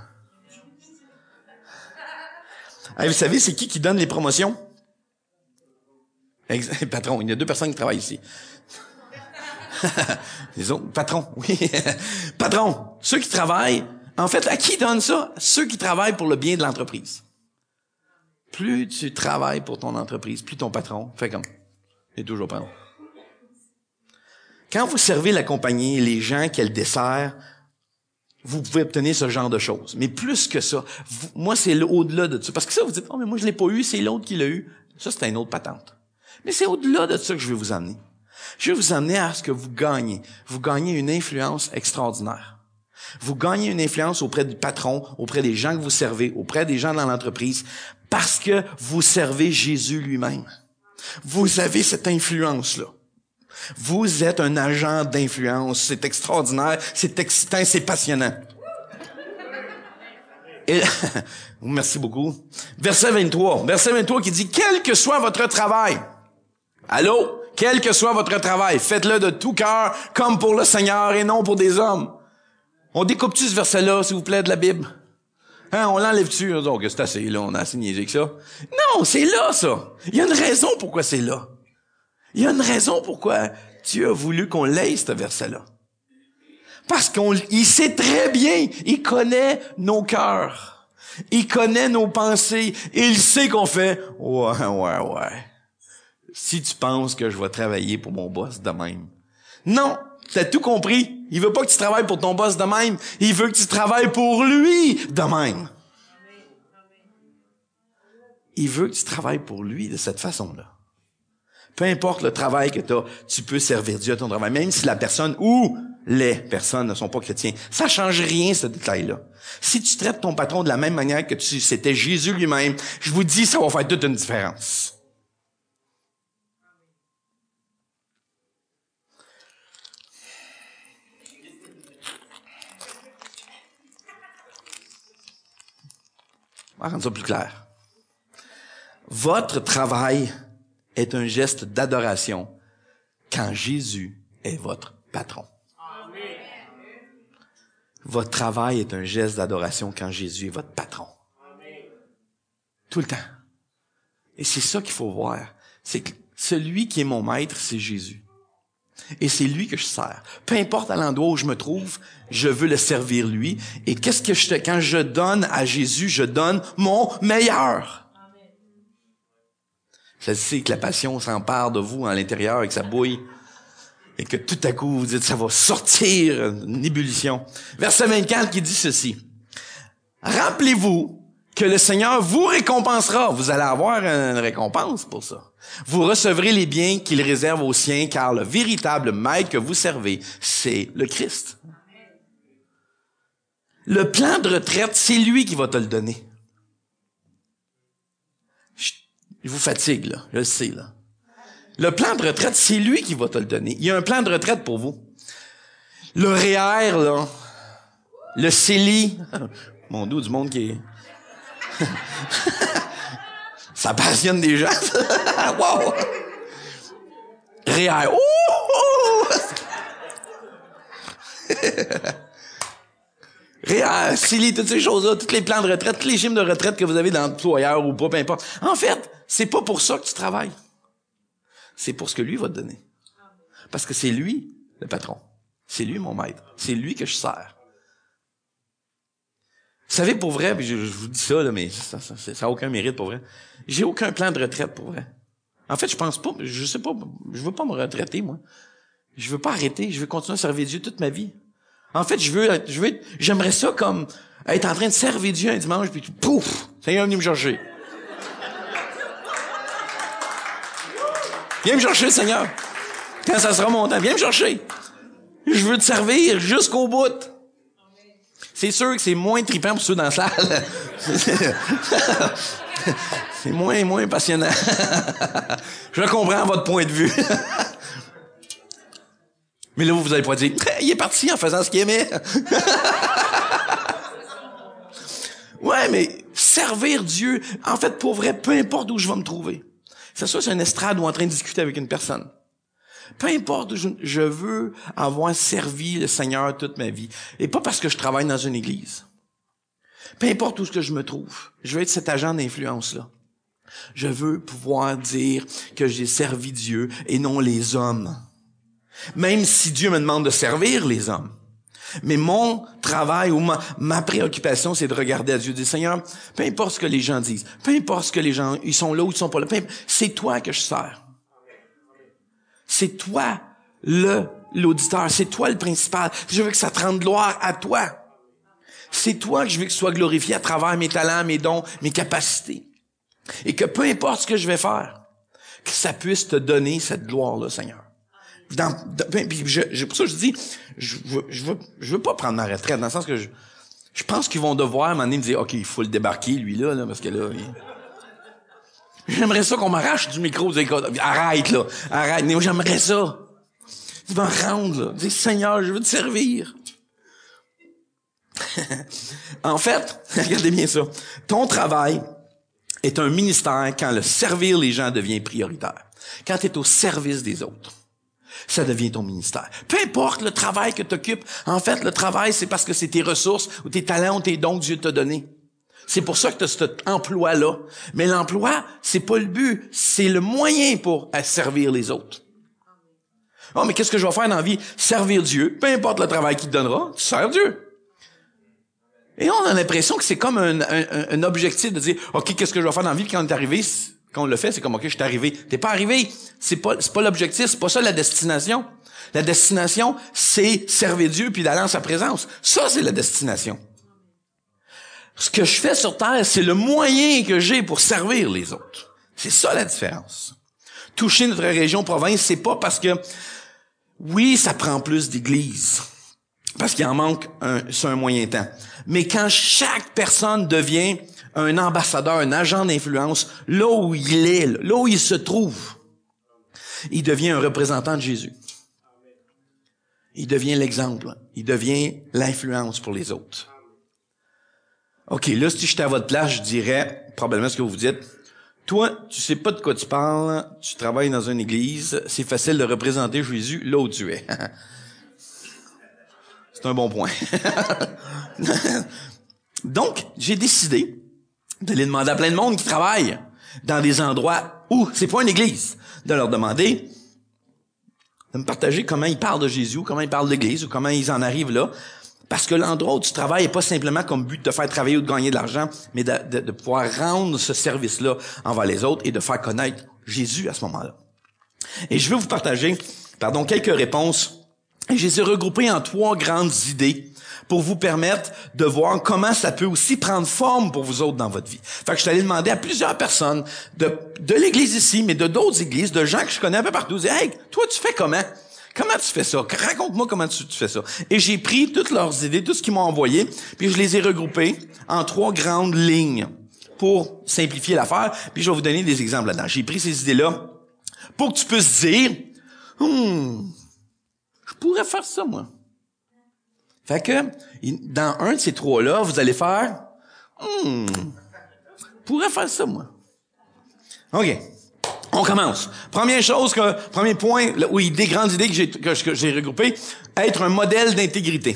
Hey, vous savez, c'est qui qui donne les promotions? Ex- patron, il y a deux personnes qui travaillent ici. Les autres, patron, oui. Patron, ceux qui travaillent, en fait, à qui donne ça? Ceux qui travaillent pour le bien de l'entreprise. Plus tu travailles pour ton entreprise, plus ton patron fait comme. C'est toujours patron. Quand vous servez la compagnie, les gens qu'elle dessert, vous pouvez obtenir ce genre de choses. Mais plus que ça, vous, moi, c'est au-delà de ça. Parce que ça, vous dites, oh, mais moi, je l'ai pas eu, c'est l'autre qui l'a eu. Ça, c'est une autre patente. Mais c'est au-delà de ça que je vais vous amener. Je vais vous amener à ce que vous gagnez. Vous gagnez une influence extraordinaire. Vous gagnez une influence auprès du patron, auprès des gens que vous servez, auprès des gens dans l'entreprise, parce que vous servez Jésus lui-même. Vous avez cette influence-là. Vous êtes un agent d'influence. C'est extraordinaire, c'est excitant, c'est passionnant. Et, merci beaucoup. Verset vingt-trois. Verset vingt-trois qui dit, quel que soit votre travail. Allô? Quel que soit votre travail, faites-le de tout cœur, comme pour le Seigneur et non pour des hommes. On découpe-tu ce verset-là, s'il vous plaît, de la Bible? Hein, on l'enlève-tu? Donc, c'est assez, là, on a assez niaisé que ça. Non, c'est là, ça. Il y a une raison pourquoi c'est là. Il y a une raison pourquoi Dieu a voulu qu'on l'ait, ce verset-là. Parce qu'on, il sait très bien, il connaît nos cœurs. Il connaît nos pensées. Il sait qu'on fait, ouais, ouais, ouais. Si tu penses que je vais travailler pour mon boss de même. Non, tu as tout compris. Il veut pas que tu travailles pour ton boss de même. Il veut que tu travailles pour lui de même. Il veut que tu travailles pour lui de cette façon-là. Peu importe le travail que tu as, tu peux servir Dieu à ton travail. Même si la personne ou les personnes ne sont pas chrétiens. Ça change rien, ce détail-là. Si tu traites ton patron de la même manière que tu, c'était Jésus lui-même, je vous dis, ça va faire toute une différence. On va rendre ça plus clair. Votre travail est un geste d'adoration quand Jésus est votre patron. Amen. Votre travail est un geste d'adoration quand Jésus est votre patron. Amen. Tout le temps. Et c'est ça qu'il faut voir. C'est que celui qui est mon maître, c'est Jésus. Et c'est lui que je sers. Peu importe à l'endroit où je me trouve, je veux le servir lui. Et qu'est-ce que je quand je donne à Jésus, je donne mon meilleur. Amen. Je sais que la passion s'empare de vous à l'intérieur et que ça bouille. Et que tout à coup, vous dites, ça va sortir une ébullition. Verset vingt-quatre qui dit ceci. Rappelez-vous que le Seigneur vous récompensera. Vous allez avoir une récompense pour ça. Vous recevrez les biens qu'il réserve aux siens, car le véritable maître que vous servez, c'est le Christ. Le plan de retraite, c'est lui qui va te le donner. Je, je vous fatigue, là. Je le sais, là. Le plan de retraite, c'est lui qui va te le donner. Il y a un plan de retraite pour vous. Le R E E R, là. Le C E L I. Mon Dieu, du monde qui est... Ça passionne des gens. Wow! R E E R. Oh! R E E R, C E L I, toutes ces choses-là, tous les plans de retraite, tous les régimes de retraite que vous avez dans l'employeur ou pas, peu importe. En fait, c'est pas pour ça que tu travailles. C'est pour ce que lui va te donner. Parce que c'est lui, le patron. C'est lui, mon maître. C'est lui que je sers. Vous savez, pour vrai, puis je, je vous dis ça, là, mais ça, ça, ça, ça a aucun mérite, pour vrai. J'ai aucun plan de retraite, pour vrai. En fait, je pense pas, je sais pas, je veux pas me retraiter, moi. Je veux pas arrêter, je veux continuer à servir Dieu toute ma vie. En fait, je veux, je veux, j'aimerais ça comme être en train de servir Dieu un dimanche, puis pouf, Seigneur, venu me chercher. Viens me chercher, Seigneur. Quand ça sera mon temps, viens me chercher. Je veux te servir jusqu'au bout. C'est sûr que c'est moins trippant pour ceux dans la salle. C'est moins, moins passionnant. Je comprends votre point de vue. Mais là, vous allez pas dire, il est parti en faisant ce qu'il aimait. Ouais, mais servir Dieu, en fait, pour vrai, peu importe où je vais me trouver. C'est ça, c'est une estrade ou en train de discuter avec une personne. Peu importe où je, je veux avoir servi le Seigneur toute ma vie. Et pas parce que je travaille dans une église. Peu importe où ce que je me trouve. Je veux être cet agent d'influence-là. Je veux pouvoir dire que j'ai servi Dieu et non les hommes. Même si Dieu me demande de servir les hommes. Mais mon travail ou ma, ma préoccupation, c'est de regarder à Dieu, de dire, Seigneur, peu importe ce que les gens disent, peu importe ce que les gens, ils sont là ou ils sont pas là, peu importe, c'est toi que je sers. C'est toi le l'auditeur, c'est toi le principal. Je veux que ça te rende gloire à toi. C'est toi que je veux que tu sois glorifié à travers mes talents, mes dons, mes capacités. Et que peu importe ce que je vais faire, que ça puisse te donner cette gloire-là, Seigneur. Dans, dans, puis je, je, pour ça je dis, je veux, je veux, je veux pas prendre ma retraite, dans le sens que je, je pense qu'ils vont devoir à un moment donné me dire, OK, il faut le débarquer, lui-là, là, parce que là, il... j'aimerais ça qu'on m'arrache du micro, dire, arrête, là, arrête, mais j'aimerais ça. Tu vas me rendre, là, dis, Seigneur, je veux te servir. En fait, regardez bien ça, ton travail est un ministère quand le servir les gens devient prioritaire. Quand tu es au service des autres. Ça devient ton ministère. Peu importe le travail que tu occupes, en fait, le travail, c'est parce que c'est tes ressources ou tes talents ou tes dons que Dieu t'a donnés. C'est pour ça que tu as cet emploi-là. Mais l'emploi, c'est pas le but, c'est le moyen pour servir les autres. Oh, mais qu'est-ce que je vais faire dans la vie? Servir Dieu. Peu importe le travail qu'il te donnera, tu sers Dieu. Et on a l'impression que c'est comme un, un, un objectif de dire, OK, qu'est-ce que je vais faire dans la vie? Puis quand on est arrivé, quand on le fait, c'est comme, OK, je suis arrivé. T'es pas arrivé. C'est pas, c'est pas l'objectif. C'est pas ça la destination. La destination, c'est servir Dieu puis d'aller en sa présence. Ça, c'est la destination. Ce que je fais sur terre, c'est le moyen que j'ai pour servir les autres. C'est ça la différence. Toucher notre région province, c'est pas parce que, oui, ça prend plus d'églises. Parce qu'il en manque un, sur un moyen temps. Mais quand chaque personne devient un ambassadeur, un agent d'influence, là où il est, là où il se trouve, il devient un représentant de Jésus. Il devient l'exemple. Il devient l'influence pour les autres. OK, là, si j'étais à votre place, je dirais probablement ce que vous vous dites. Toi, tu sais pas de quoi tu parles, tu travailles dans une église, c'est facile de représenter Jésus là où tu es. C'est un bon point. Donc, j'ai décidé d'aller demander à plein de monde qui travaille dans des endroits où c'est pas une église, de leur demander de me partager comment ils parlent de Jésus, comment ils parlent de l'église, ou comment ils en arrivent là. Parce que l'endroit où tu travailles n'est pas simplement comme but de te faire travailler ou de gagner de l'argent, mais de, de, de pouvoir rendre ce service-là envers les autres et de faire connaître Jésus à ce moment-là. Et je vais vous partager, pardon, quelques réponses. Et je les ai regroupées en trois grandes idées pour vous permettre de voir comment ça peut aussi prendre forme pour vous autres dans votre vie. Fait que je suis allé demander à plusieurs personnes de, de l'église ici, mais de d'autres églises, de gens que je connais un peu partout, de dire, hey, toi, tu fais comment? Comment tu fais ça? Raconte-moi comment tu, tu fais ça. Et j'ai pris toutes leurs idées, tout ce qu'ils m'ont envoyé, puis je les ai regroupées en trois grandes lignes pour simplifier l'affaire, puis je vais vous donner des exemples là-dedans. J'ai pris ces idées-là pour que tu puisses dire, hum, je pourrais faire ça, moi. Fait que, dans un de ces trois-là, vous allez faire, hum, je pourrais faire ça, moi. OK. On commence. Première chose, que, premier point, là, oui, des grandes idées que j'ai, que, que j'ai regroupées, être un modèle d'intégrité.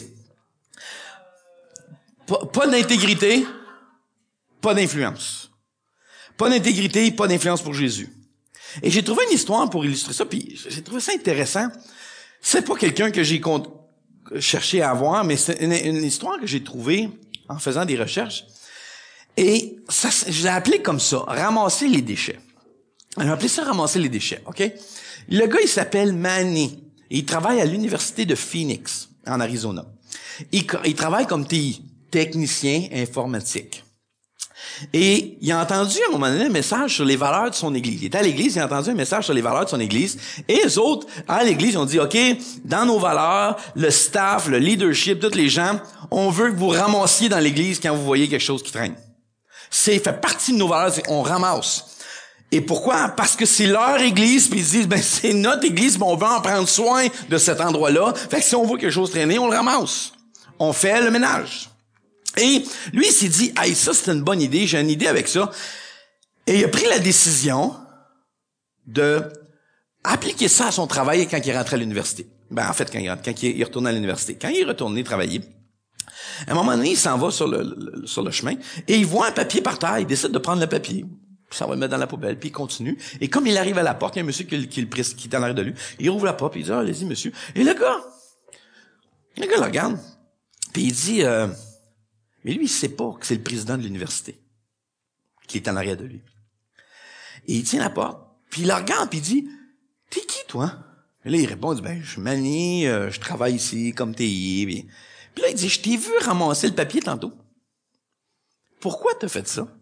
Pas, pas d'intégrité, pas d'influence. Pas d'intégrité, pas d'influence pour Jésus. Et j'ai trouvé une histoire pour illustrer ça, puis j'ai trouvé ça intéressant. C'est pas quelqu'un que j'ai con- cherché à avoir, mais c'est une, une histoire que j'ai trouvée en faisant des recherches. Et ça, je l'ai appelé comme ça, ramasser les déchets. On a appelé ça ramasser les déchets, OK? Le gars, il s'appelle Manny. Il travaille à l'université de Phoenix, en Arizona. Il, il travaille comme T I, technicien informatique. Et il a entendu à un moment donné un message sur les valeurs de son église. Il était à l'église, il a entendu un message sur les valeurs de son église. Et les autres, à l'église, ont dit, OK, dans nos valeurs, le staff, le leadership, tous les gens, on veut que vous ramassiez dans l'église quand vous voyez quelque chose qui traîne. C'est fait partie de nos valeurs, c'est on ramasse. Et pourquoi? Parce que c'est leur église, puis ils disent, ben c'est notre église, mais on veut en prendre soin de cet endroit-là. Fait que si on voit quelque chose traîner, on le ramasse. On fait le ménage. Et lui, il s'est dit, hey, ça, c'est une bonne idée, j'ai une idée avec ça. Et il a pris la décision de appliquer ça à son travail quand il est rentré à l'université. Ben, en fait, quand il, rentre, quand il est retourné à l'université. Quand il est retourné travailler, à un moment donné, il s'en va sur le, le, sur le chemin et il voit un papier par terre. Il décide de prendre le papier. Ça va le mettre dans la poubelle, puis il continue. Et comme il arrive à la porte, il y a un monsieur qui, qui, qui, qui est en arrière de lui. Il ouvre la porte, puis il dit, ah, allez-y, monsieur. Et le gars, le gars le regarde, puis il dit, euh, mais lui, il sait pas que c'est le président de l'université qui est en arrière de lui. Et il tient la porte, puis il le regarde, puis il dit, t'es qui, toi? Et là, il répond, il dit, ben, je suis Manny, euh, je travaille ici comme T I. Puis, puis là, il dit, je t'ai vu ramasser le papier tantôt. Pourquoi t'as fait ça?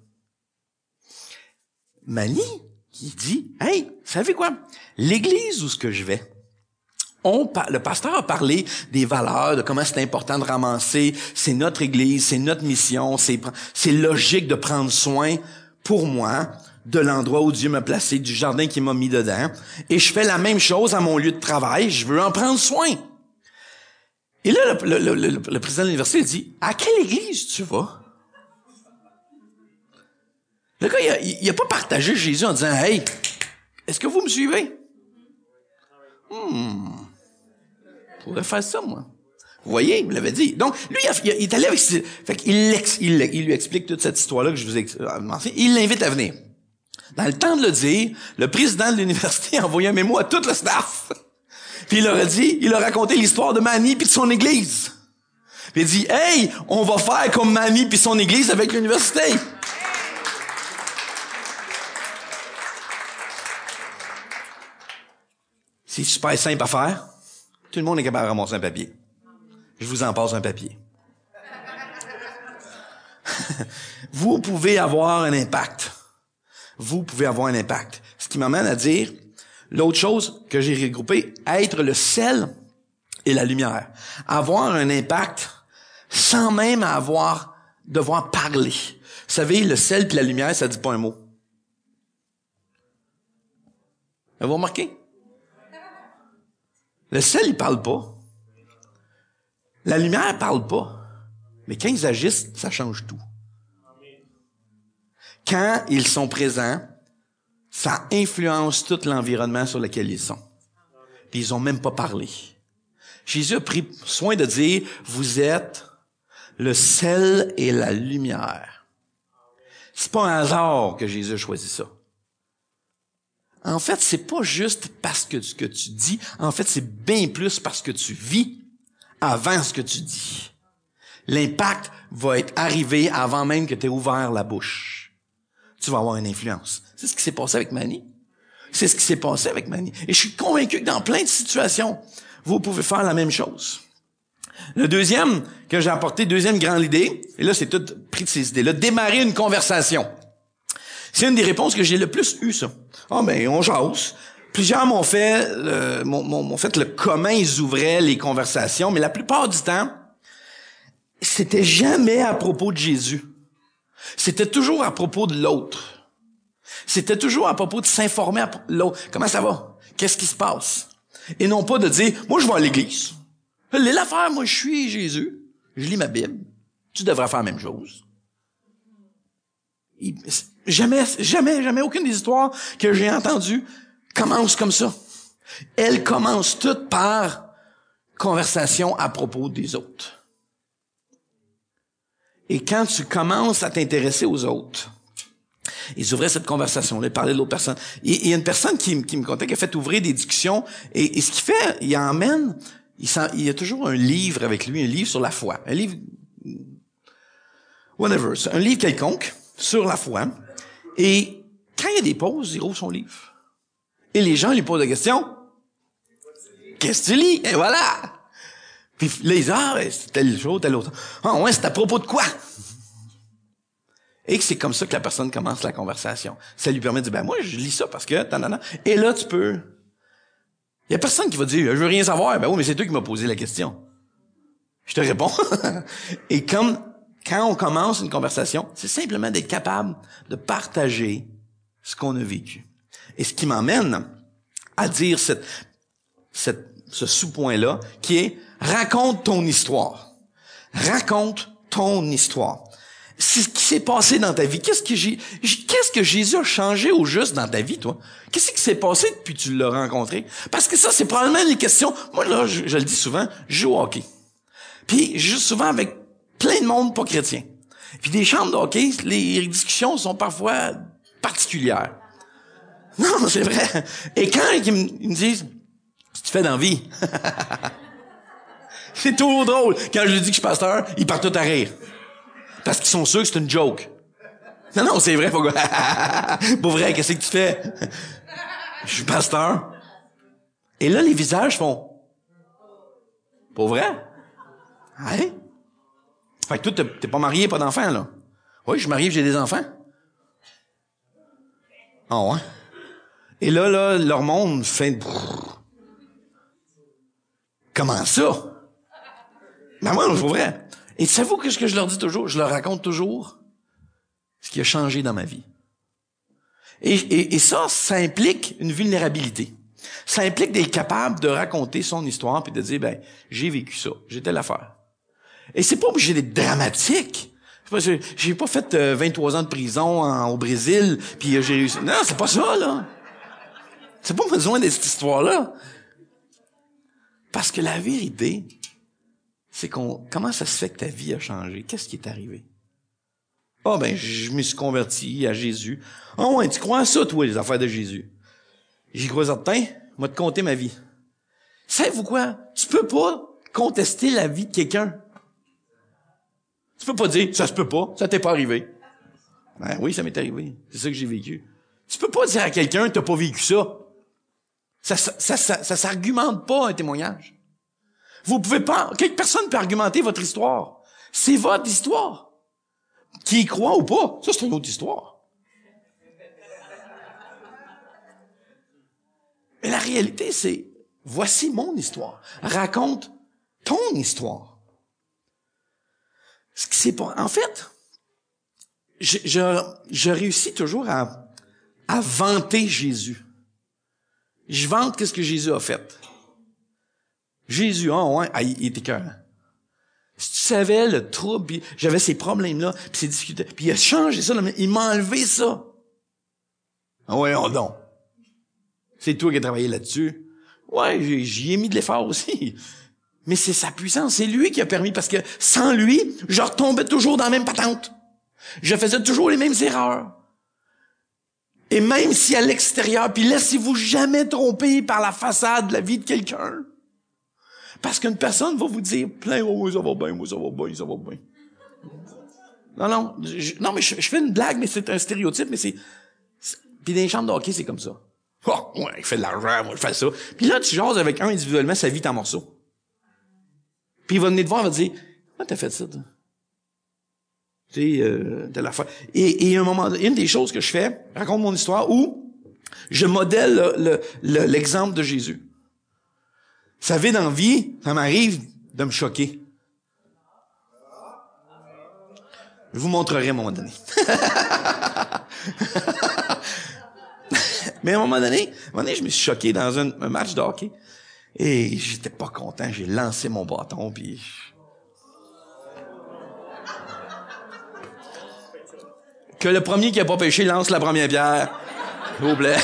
Manny, il dit, hey, savez quoi? L'église où ce que je vais, on, le pasteur a parlé des valeurs, de comment c'est important de ramasser. C'est notre église, c'est notre mission, c'est, c'est logique de prendre soin pour moi de l'endroit où Dieu m'a placé, du jardin qu'il m'a mis dedans. Et je fais la même chose à mon lieu de travail, je veux en prendre soin. Et là, le, le, le, le, le président de l'université il dit, à quelle église tu vas? Le gars, il a, il a pas partagé Jésus en disant, hey, est-ce que vous me suivez? Hmm. Je pourrais faire ça, moi. Vous voyez, il me l'avait dit. Donc, lui, il, a, il est allé avec... Fait qu'il il, il lui explique toute cette histoire-là que je vous ai mentionné. Il l'invite à venir. Dans le temps de le dire, le président de l'université a envoyé un mémo à tout le staff. Puis il leur a dit, il a raconté l'histoire de Manny puis de son église. Puis il dit, hey, on va faire comme Manny puis son église avec l'université. C'est super simple à faire. Tout le monde est capable de ramasser un papier. Je vous en passe un papier. Vous pouvez avoir un impact. Vous pouvez avoir un impact. Ce qui m'amène à dire, l'autre chose que j'ai regroupé, être le sel et la lumière. Avoir un impact sans même avoir, devoir parler. Vous savez, le sel et la lumière, ça dit pas un mot. Avez-vous remarqué? Le sel, il parle pas. La lumière parle pas. Mais quand ils agissent, ça change tout. Quand ils sont présents, ça influence tout l'environnement sur lequel ils sont. Puis ils ont même pas parlé. Jésus a pris soin de dire, vous êtes le sel et la lumière. C'est pas un hasard que Jésus a choisi ça. En fait, c'est pas juste parce que ce que tu dis. En fait, c'est bien plus parce que tu vis avant ce que tu dis. L'impact va être arrivé avant même que tu aies ouvert la bouche. Tu vas avoir une influence. C'est ce qui s'est passé avec Manny. C'est ce qui s'est passé avec Manny. Et je suis convaincu que dans plein de situations, vous pouvez faire la même chose. Le deuxième que j'ai apporté, deuxième grande idée, et là, c'est tout pris de ces idées-là, démarrer une conversation. C'est une des réponses que j'ai le plus eues, ça. Ah, oh, ben, on jase. Plusieurs m'ont fait, euh, m'ont, m'ont fait le comment ils ouvraient les conversations, mais la plupart du temps, c'était jamais à propos de Jésus. C'était toujours à propos de l'autre. C'était toujours à propos de s'informer à l'autre. Comment ça va? Qu'est-ce qui se passe? Et non pas de dire, moi, je vais à l'église. L'affaire, moi, je suis Jésus. Je lis ma Bible. Tu devrais faire la même chose. Il, jamais, jamais, jamais aucune des histoires que j'ai entendues commence comme ça. Elles commencent toutes par conversation à propos des autres. Et quand tu commences à t'intéresser aux autres, Ils ouvraient cette conversation-là, ils parlaient de l'autre personne. Et il y a une personne qui, qui me contait qui a fait ouvrir des discussions. Et, et ce qu'il fait, il emmène, il, sent, il y a toujours un livre avec lui, un livre sur la foi. Un livre, whatever, un livre quelconque sur la foi. Et quand il y a des pauses, il rouvre son livre. Et les gens lui posent la question. Qu'est-ce que tu lis? Et voilà! Puis là, ils disent, ah, c'est telle chose, telle autre. Ah, ouais, c'est à propos de quoi? Et que c'est comme ça que la personne commence la conversation. Ça lui permet de dire, ben, moi, je lis ça parce que, tanana. Et là, tu peux. Il y a personne qui va dire, je veux rien savoir. Ben oui, mais c'est toi qui m'as posé la question. Je te réponds. Et comme, quand on commence une conversation, c'est simplement d'être capable de partager ce qu'on a vécu. Et ce qui m'emmène à dire cette, cette, ce sous-point-là, qui est, raconte ton histoire. Raconte ton histoire. C'est ce qui s'est passé dans ta vie. Qu'est-ce que j'ai, qu'est-ce que Jésus a changé au juste dans ta vie, toi? Qu'est-ce qui s'est passé depuis que tu l'as rencontré? Parce que ça, c'est probablement les questions. Moi, là, je, je le dis souvent, je joue au hockey. Puis, je joue souvent avec plein de monde pas chrétien. Puis, des chambres de hockey, les discussions sont parfois particulières. Non, c'est vrai. Et quand ils me, ils me disent, qu'est-ce que tu fais dans la vie? C'est toujours drôle. Quand je lui dis que je suis pasteur, ils partent tous à rire. Parce qu'ils sont sûrs que c'est une joke. Non, non, c'est vrai. Faut... Pour vrai, qu'est-ce que tu fais? Je suis pasteur. Et là, les visages font... Pour vrai? Ouais. Fait que toi, t'es, t'es pas marié, pas d'enfant, là? Oui, je suis marié, j'ai des enfants. Ah oh, ouais? Et là, là, leur monde fait... Comment ça? Ben moi, c'est vrai. Et savez-vous que ce que je leur dis toujours? Je leur raconte toujours ce qui a changé dans ma vie. Et, et, et ça, ça implique une vulnérabilité. Ça implique d'être capable de raconter son histoire puis de dire, ben, j'ai vécu ça, j'ai telle affaire. Et c'est pas obligé d'être dramatique. J'ai, j'ai pas fait euh, vingt-trois ans de prison en, au Brésil puis euh, j'ai réussi. Non, c'est pas ça, là. C'est pas besoin de cette histoire-là. Parce que la vérité, c'est qu'on, comment ça se fait que ta vie a changé? Qu'est-ce qui est arrivé? Ah, oh, ben, je me suis converti à Jésus. Ah oh, ouais, tu crois à ça, toi, les affaires de Jésus? J'y crois certain. Moi, te compter ma vie. Savez-vous quoi? Tu peux pas contester la vie de quelqu'un. Tu peux pas dire, ça se peut pas, ça t'est pas arrivé. Ben oui, ça m'est arrivé. C'est ça que j'ai vécu. Tu peux pas dire à quelqu'un, t'as pas vécu ça. Ça, ça, ça, ça, ça s'argumente pas, un témoignage. Vous pouvez pas, quelque personne peut argumenter votre histoire. C'est votre histoire. Qui y croit ou pas, ça c'est une autre histoire. Mais la réalité, c'est, voici mon histoire. Raconte ton histoire. Ce qui c'est pas, en fait, je, je, je réussis toujours à, à vanter Jésus. Je vante qu'est-ce que Jésus a fait. Jésus, ah ouais, ah, il, il était cœur. Si tu savais le trouble, puis j'avais ces problèmes-là, puis c'est discuté, puis il a changé ça, il m'a enlevé ça. Ah ouais, oh non. C'est toi qui as travaillé là-dessus. Ouais, j'y, j'y ai mis de l'effort aussi. Mais c'est sa puissance, c'est lui qui a permis, parce que sans lui, je retombais toujours dans la même patente. Je faisais toujours les mêmes erreurs. Et même si à l'extérieur, puis laissez-vous jamais tromper par la façade de la vie de quelqu'un. Parce qu'une personne va vous dire plein, oh, moi, ça va bien, moi, ça va bien, ça va bien. Non, non, je, non, mais je, je fais une blague, mais c'est un stéréotype, mais c'est, c'est puis dans les chambres de hockey, c'est comme ça. Oh, ouais, il fait de l'argent, moi, je fais ça. Puis là, tu jases avec un individuellement, sa vie est en morceaux. Puis il va venir te voir, il va te dire, comment t'as fait ça, toi? Tu sais, euh, de la fois. Et, et un moment, une des choses que je fais, raconte mon histoire, où je modèle le, le, le, l'exemple de Jésus. Vous savez, dans la vie, ça m'arrive de me choquer. Je vous montrerai à un moment donné. Mais à un moment donné, à un moment donné, je me suis choqué dans un, un match de hockey. Et j'étais pas content. J'ai lancé mon bâton, puis... Que le premier qui a pas pêché lance la première pierre. S'il vous plaît.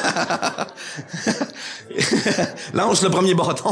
Lance le premier bâton.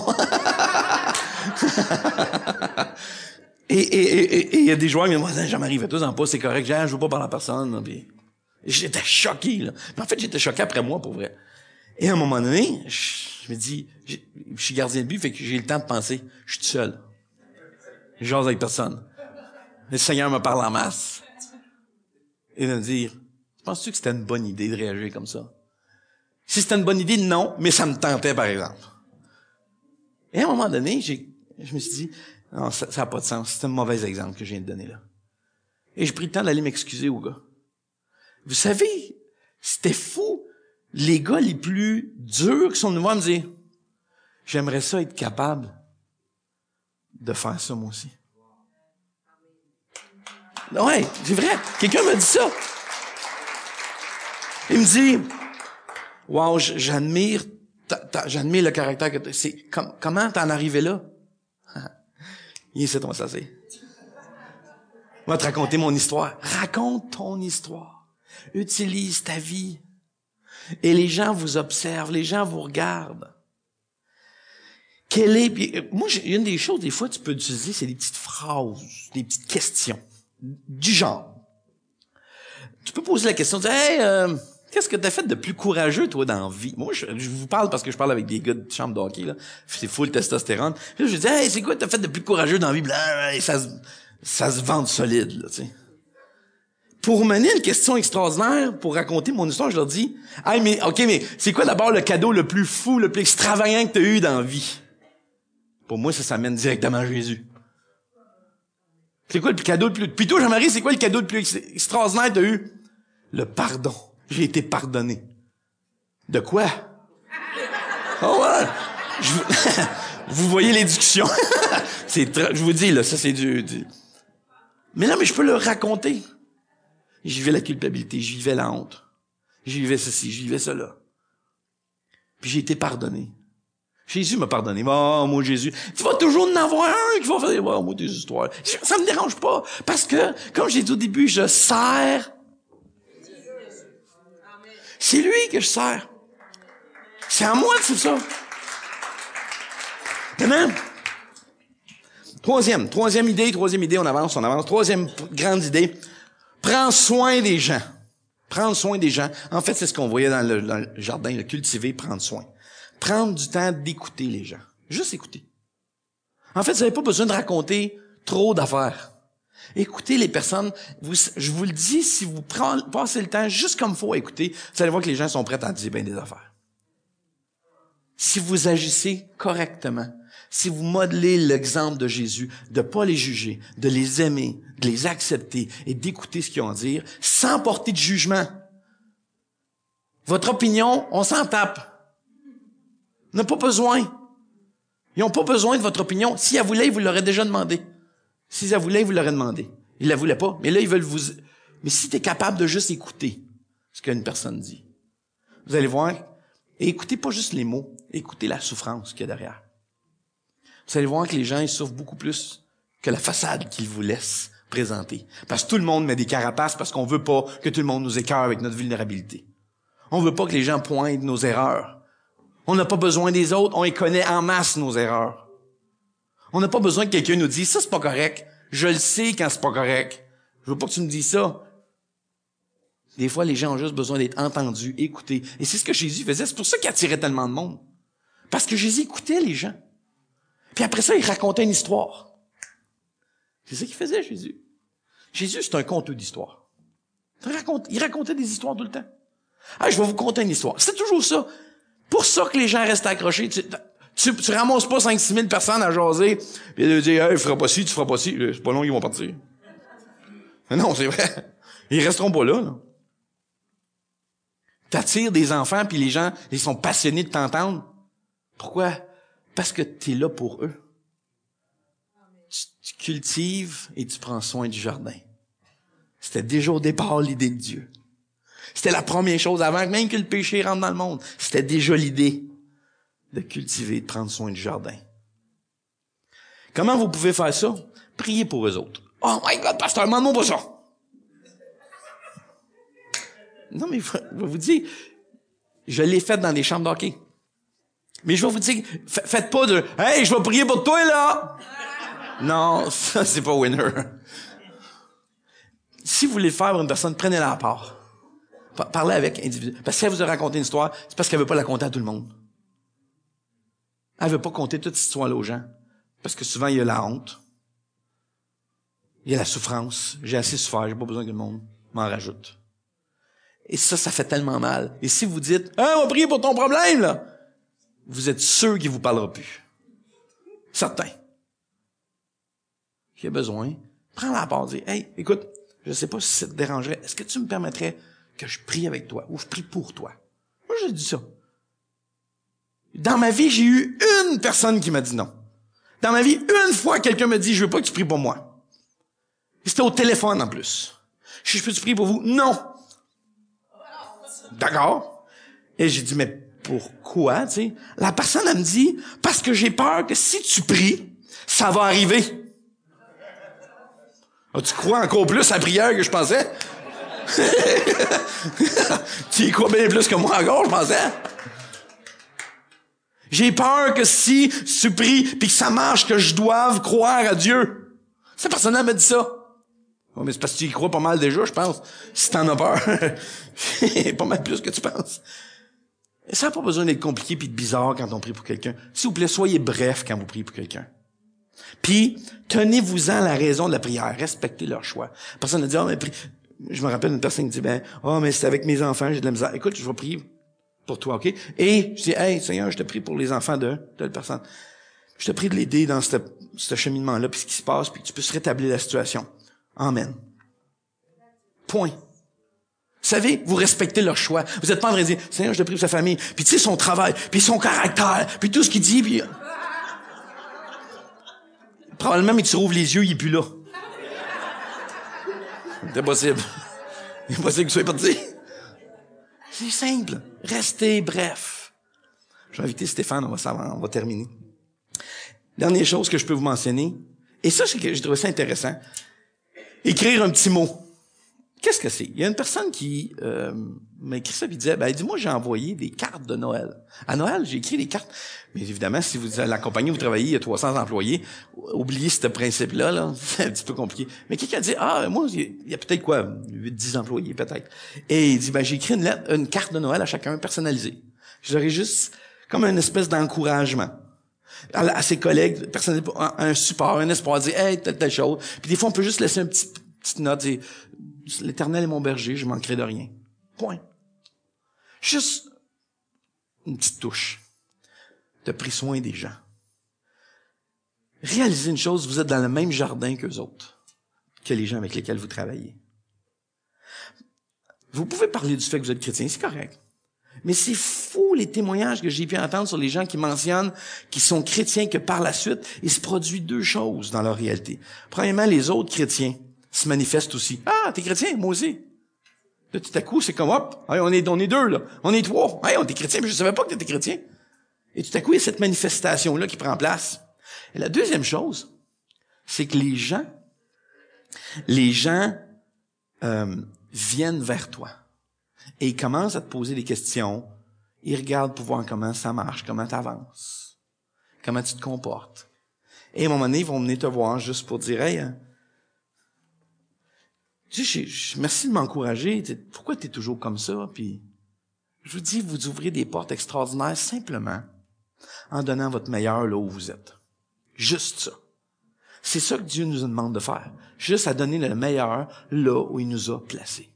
et il et, et, et, y a des joueurs qui me disent, j'en m'arrive tous en pas, c'est correct, je joue pas par la personne. Puis, J'étais choqué, là. Mais en fait, j'étais choqué après moi, pour vrai. Et à un moment donné, je, je me dis, je suis gardien de but, fait que j'ai le temps de penser. Je suis tout seul. Je jase avec personne. Le Seigneur me parle en masse. Et de me dire, penses-tu que c'était une bonne idée de réagir comme ça? Si c'était une bonne idée, non, mais ça me tentait, par exemple. Et à un moment donné, j'ai, je me suis dit, non, ça n'a pas de sens. C'est un mauvais exemple que je viens de donner là. Et j'ai pris le temps d'aller m'excuser au gars. Vous savez, c'était fou. Les gars les plus durs qui sont venus voir me dire, j'aimerais ça être capable de faire ça moi aussi. Ouais, c'est vrai. Quelqu'un m'a dit ça. Il me dit, wow, j'admire, j'admire le caractère que tu as. C'est, com, comment t'en arrivé là? Il est ici, on va s'asseoir. Je vais te raconter mon histoire. Raconte ton histoire. Utilise ta vie. Et les gens vous observent, les gens vous regardent. Quelle est, puis, moi, j'ai, une des choses, des fois, tu peux utiliser, c'est des petites phrases, des petites questions. Du genre. Tu peux poser la question, dire, hey, euh, qu'est-ce que t'as fait de plus courageux, toi, dans la vie? Moi, je, je vous parle parce que je parle avec des gars de chambre de hockey, là. C'est full testostérone. Puis là, je dis, hey, c'est quoi que t'as fait de plus courageux dans la vie? Blah, et ça se, ça se vante solide, là, tu sais. Pour mener une question extraordinaire, pour raconter mon histoire, je leur dis, hey, mais, OK, mais c'est quoi d'abord le cadeau le plus fou, le plus extravagant que t'as eu dans la vie? Pour moi, ça, ça mène directement à Jésus. C'est quoi le cadeau le plus... Puis toi, Jean-Marie, c'est quoi le cadeau le plus extraordinaire que t'as eu? Le pardon. J'ai été pardonné. De quoi? Oh ouais! Je vous... vous voyez les discussions. c'est tra... Je vous dis, là, ça, c'est du, du... Mais non, mais je peux le raconter. J'y vivais la culpabilité, j'y vivais la honte. J'y vivais ceci, j'y vivais cela. Puis j'ai été pardonné. Jésus m'a pardonné. Oh, moi, Jésus. Tu vas toujours en avoir un qui va faire, oh, moi, des histoires. Ça me dérange pas. Parce que, comme j'ai dit au début, je sers. C'est lui que je sers. C'est à moi que c'est ça. Amen. Troisième, troisième idée, troisième idée, on avance, on avance. Troisième grande idée. Prends soin des gens. Prendre soin des gens. En fait, c'est ce qu'on voyait dans le, dans le jardin, le cultiver, prendre soin. Prendre du temps d'écouter les gens. Juste écouter. En fait, vous n'avez pas besoin de raconter trop d'affaires. Écoutez les personnes. Vous, je vous le dis, si vous prenez, passez le temps juste comme il faut à écouter, vous allez voir que les gens sont prêts à dire bien des affaires. Si vous agissez correctement, si vous modelez l'exemple de Jésus, de pas les juger, de les aimer, de les accepter et d'écouter ce qu'ils ont à dire, sans porter de jugement. Votre opinion, on s'en tape. On n'a pas besoin. Ils n'ont pas besoin de votre opinion. Si elle voulait, ils vous l'auraient déjà demandé. Si elle voulait, ils vous l'auraient demandé. Ils la voulaient pas. Mais là, ils veulent vous... Mais si tu es capable de juste écouter ce qu'une personne dit, vous allez voir, et écoutez pas juste les mots, écoutez la souffrance qu'il y a derrière. Vous allez voir que les gens, ils souffrent beaucoup plus que la façade qu'ils vous laissent présenter. Parce que tout le monde met des carapaces parce qu'on veut pas que tout le monde nous écœure avec notre vulnérabilité. On veut pas que les gens pointent nos erreurs. On n'a pas besoin des autres, on les connaît en masse, nos erreurs. On n'a pas besoin que quelqu'un nous dise, ça c'est pas correct. Je le sais quand c'est pas correct. Je veux pas que tu me dises ça. Des fois, les gens ont juste besoin d'être entendus, écoutés. Et c'est ce que Jésus faisait. C'est pour ça qu'il attirait tellement de monde. Parce que Jésus écoutait les gens. Puis après ça, il racontait une histoire. C'est ça qu'il faisait, Jésus. Jésus, c'est un conteur d'histoire. Il racontait, il racontait des histoires tout le temps. Ah, je vais vous conter une histoire. C'est toujours ça. Pour ça que les gens restent accrochés. Tu, tu, tu ramasses pas cinq six mille personnes à jaser, puis de dire, hey, tu feras pas ci, tu feras pas ci. C'est pas long, ils vont partir. Mais non, c'est vrai. Ils resteront pas là, là. T'attires des enfants, puis les gens, ils sont passionnés de t'entendre. Pourquoi? Parce que t'es là pour eux. Tu, tu cultives et tu prends soin du jardin. C'était déjà au départ l'idée de Dieu. C'était la première chose, avant même que le péché rentre dans le monde. C'était déjà l'idée de cultiver, de prendre soin du jardin. Comment vous pouvez faire ça? Priez pour eux autres. Oh my God, pasteur, demande-moi pas ça. Non, mais je vais vous dire, je l'ai fait dans des chambres d'hockey. Mais je vais vous dire, faites pas de « Hey, je vais prier pour toi, là! » Non, ça, c'est pas winner. Si vous voulez le faire pour une personne, prenez-la à part. Parlez avec individu. Parce que si elle vous a raconté une histoire, c'est parce qu'elle veut pas la conter à tout le monde. Elle veut pas conter toute cette histoire-là aux gens. Parce que souvent, il y a la honte. Il y a la souffrance. J'ai assez souffert, j'ai pas besoin que le monde m'en rajoute. Et ça, ça fait tellement mal. Et si vous dites, « Ah, on va prier pour ton problème, là! » Vous êtes sûr qu'il vous parlera plus. Certain. Qui a besoin, prends la part, dis, « Hey, écoute, je sais pas si ça te dérangerait. Est-ce que tu me permettrais que je prie avec toi ou je prie pour toi? » Moi, j'ai dit ça. Dans ma vie, j'ai eu une personne qui m'a dit non. Dans ma vie, une fois, quelqu'un m'a dit, « Je veux pas que tu pries pour moi. » Et c'était au téléphone, en plus. Je, je peux-tu prier pour vous? Non. D'accord. Et j'ai dit, mais pourquoi, tu sais? La personne, elle me dit, parce que j'ai peur que si tu pries, ça va arriver. Ah, tu crois encore plus à la prière que je pensais? Tu y crois bien plus que moi encore, je pensais. J'ai peur que si tu pries puis que ça marche, que je doive croire à Dieu. Cette personne-là m'a dit ça. Oh, mais c'est parce que tu y crois pas mal déjà, je pense. Si t'en as peur. Pas mal plus que tu penses. Et ça n'a pas besoin d'être compliqué puis de bizarre quand on prie pour quelqu'un. S'il vous plaît, soyez bref quand vous priez pour quelqu'un. Puis, tenez-vous-en à la raison de la prière. Respectez leur choix. Personne ne dit, oh, mais prie. Je me rappelle d'une personne qui dit, ben, oh, mais c'est avec mes enfants, j'ai de la misère. Écoute, je vais prier pour toi, OK? Et je dis, hey, Seigneur, je te prie pour les enfants de telle personne. Je te prie de l'aider dans ce, ce cheminement-là, puis ce qui se passe, puis que tu puisses rétablir la situation. Amen. Point. Vous savez, vous respectez leur choix. Vous n'êtes pas en train de dire, Seigneur, je te prie pour sa famille, puis tu sais, son travail, puis son caractère, puis tout ce qu'il dit, puis... Probablement, il te rouvre les yeux, il est plus là. C'est impossible. C'est impossible que tu sois parti. C'est simple. Restez bref. Je vais inviter Stéphane, on va, on va terminer. Dernière chose que je peux vous mentionner, et ça, c'est que je trouve ça intéressant. Écrire un petit mot. Qu'est-ce que c'est? Il y a une personne qui euh, m'a écrit ça et disait, ben, dis-moi, j'ai envoyé des cartes de Noël. À Noël, j'ai écrit des cartes. Mais évidemment, si vous la compagnie où vous travaillez, il y a trois cents employés, oubliez ce principe-là, là, c'est un petit peu compliqué. Mais quelqu'un dit, ah, moi, il y a peut-être quoi, huit dix employés, peut-être. Et il dit, ben, j'ai écrit une lettre, une carte de Noël à chacun personnalisée. Je leur ai juste, comme une espèce d'encouragement. À, à ses collègues, personnalisé, un, un support, un espoir, dire, hey, telle, telle chose. Puis des fois, on peut juste laisser une petite, petite note, dire, l'Éternel est mon berger, je manquerai de rien. Point. Juste une petite touche. Tu as pris soin des gens. Réalisez une chose, vous êtes dans le même jardin qu'eux autres, que les gens avec lesquels vous travaillez. Vous pouvez parler du fait que vous êtes chrétien, c'est correct. Mais c'est fou les témoignages que j'ai pu entendre sur les gens qui mentionnent qu'ils sont chrétiens, que par la suite, il se produit deux choses dans leur réalité. Premièrement, les autres chrétiens se manifestent aussi. Ah, t'es chrétien? Moi aussi. Là, tout à coup, c'est comme, hop, hey, on est, on est deux, là. On est trois. Hey, on est chrétien, mais je savais pas que t'étais chrétien. Et tout à coup, il y a cette manifestation-là qui prend place. Et la deuxième chose, c'est que les gens, les gens euh, viennent vers toi. Et ils commencent à te poser des questions. Ils regardent pour voir comment ça marche, comment tu avances, comment tu te comportes. Et à un moment donné, ils vont venir te voir juste pour dire, hey, hein, tu sais, je, je, merci de m'encourager. Pourquoi tu es toujours comme ça? Puis, je vous dis, vous ouvrez des portes extraordinaires simplement en donnant votre meilleur là où vous êtes. Juste ça. C'est ça que Dieu nous demande de faire. Juste à donner le meilleur là où il nous a placés.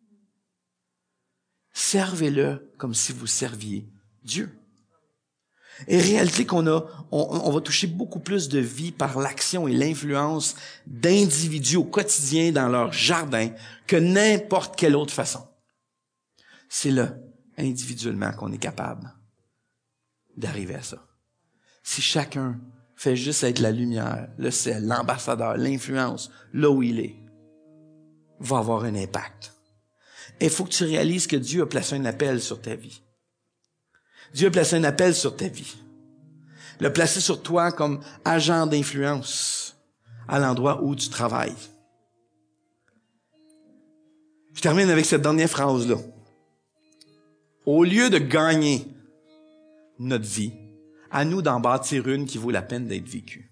Servez-le comme si vous serviez Dieu. Et réalisez qu'on a, on, on va toucher beaucoup plus de vie par l'action et l'influence d'individus au quotidien dans leur jardin que n'importe quelle autre façon. C'est là, individuellement, qu'on est capable d'arriver à ça. Si chacun fait juste être la lumière, le sel, l'ambassadeur, l'influence, là où il est, va avoir un impact. Et il faut que tu réalises que Dieu a placé un appel sur ta vie. Dieu a placé un appel sur ta vie. Il l'a placé sur toi comme agent d'influence à l'endroit où tu travailles. Je termine avec cette dernière phrase-là. Au lieu de gagner notre vie, à nous d'en bâtir une qui vaut la peine d'être vécue.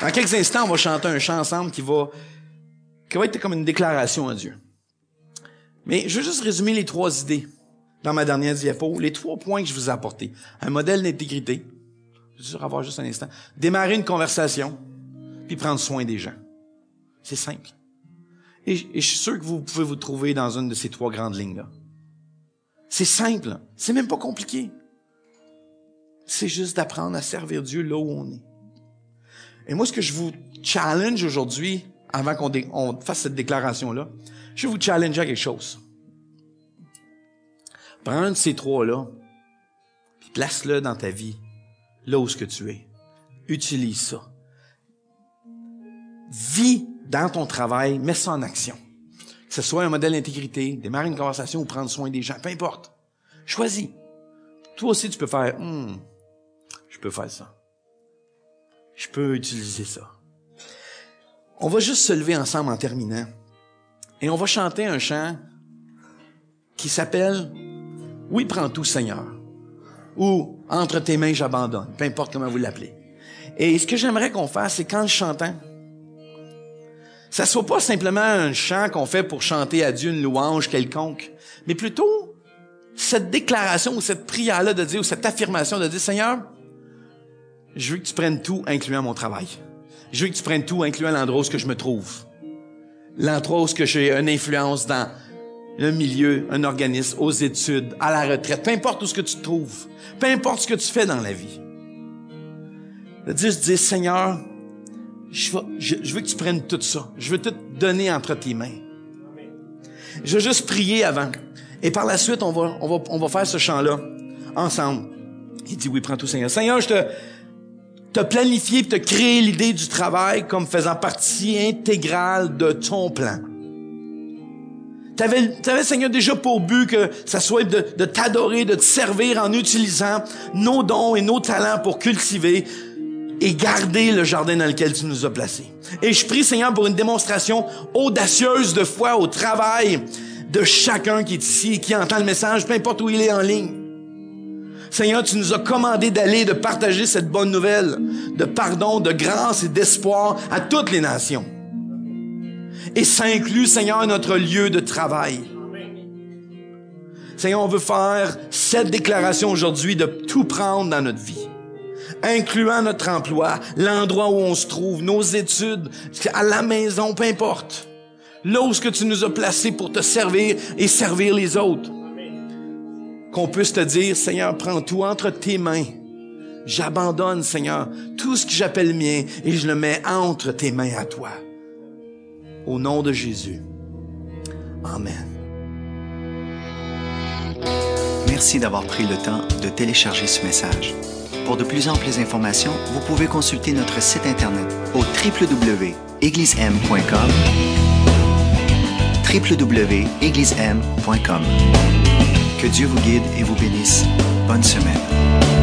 Dans quelques instants, on va chanter un chant ensemble qui va, qui va être comme une déclaration à Dieu. Mais je veux juste résumer les trois idées dans ma dernière diapo, les trois points que je vous ai apportés. Un modèle d'intégrité. Je vais avoir juste un instant. Démarrer une conversation, puis prendre soin des gens. C'est simple. Et, et je suis sûr que vous pouvez vous trouver dans une de ces trois grandes lignes-là. C'est simple. C'est même pas compliqué. C'est juste d'apprendre à servir Dieu là où on est. Et moi, ce que je vous challenge aujourd'hui, avant qu'on dé- on fasse cette déclaration-là, je vais vous challenger à quelque chose. Prends un de ces trois-là, puis place-le dans ta vie, là où ce que tu es. Utilise ça. Vis dans ton travail, mets ça en action. Que ce soit un modèle d'intégrité, démarrer une conversation ou prendre soin des gens, peu importe. Choisis. Toi aussi, tu peux faire, hmm, je peux faire ça. Je peux utiliser ça. On va juste se lever ensemble en terminant. Et on va chanter un chant qui s'appelle « Oui, prends tout, Seigneur » ou « Entre tes mains, j'abandonne », peu importe comment vous l'appelez. Et ce que j'aimerais qu'on fasse, c'est qu'en le chantant, ça soit pas simplement un chant qu'on fait pour chanter à Dieu une louange quelconque, mais plutôt cette déclaration ou cette prière-là de dire, ou cette affirmation de dire « Seigneur, je veux que tu prennes tout, incluant mon travail. Je veux que tu prennes tout, incluant l'endroit où je me trouve. L'endroit où j'ai une influence dans le milieu, un organisme, aux études, à la retraite. Peu importe où ce que tu te trouves. Peu importe ce que tu fais dans la vie. De dire, dire Seigneur, je veux, je, je veux que tu prennes tout ça. Je veux tout te donner entre tes mains. Je veux juste prier avant. Et par la suite, on va, on va, on va faire ce chant-là ensemble. Il dit, oui, prends tout, Seigneur. Seigneur, je te... T'as planifié et t'as créé l'idée du travail comme faisant partie intégrale de ton plan. T'avais, t'avais, Seigneur, déjà pour but que ça soit de, de t'adorer, de te servir en utilisant nos dons et nos talents pour cultiver et garder le jardin dans lequel tu nous as placés. Et je prie, Seigneur, pour une démonstration audacieuse de foi au travail de chacun qui est ici et qui entend le message, peu importe où il est en ligne. Seigneur, tu nous as commandé d'aller, de partager cette bonne nouvelle de pardon, de grâce et d'espoir à toutes les nations. Et ça inclut, Seigneur, notre lieu de travail. Seigneur, on veut faire cette déclaration aujourd'hui de tout prendre dans notre vie, incluant notre emploi, l'endroit où on se trouve, nos études, à la maison, peu importe. Là où ce que tu nous as placé pour te servir et servir les autres. Qu'on puisse te dire, Seigneur, prends tout entre tes mains. J'abandonne, Seigneur, tout ce que j'appelle mien et je le mets entre tes mains à toi. Au nom de Jésus. Amen. Merci d'avoir pris le temps de télécharger ce message. Pour de plus amples informations, vous pouvez consulter notre site Internet au w w w point église m point com w w w point église m point com. Que Dieu vous guide et vous bénisse. Bonne semaine.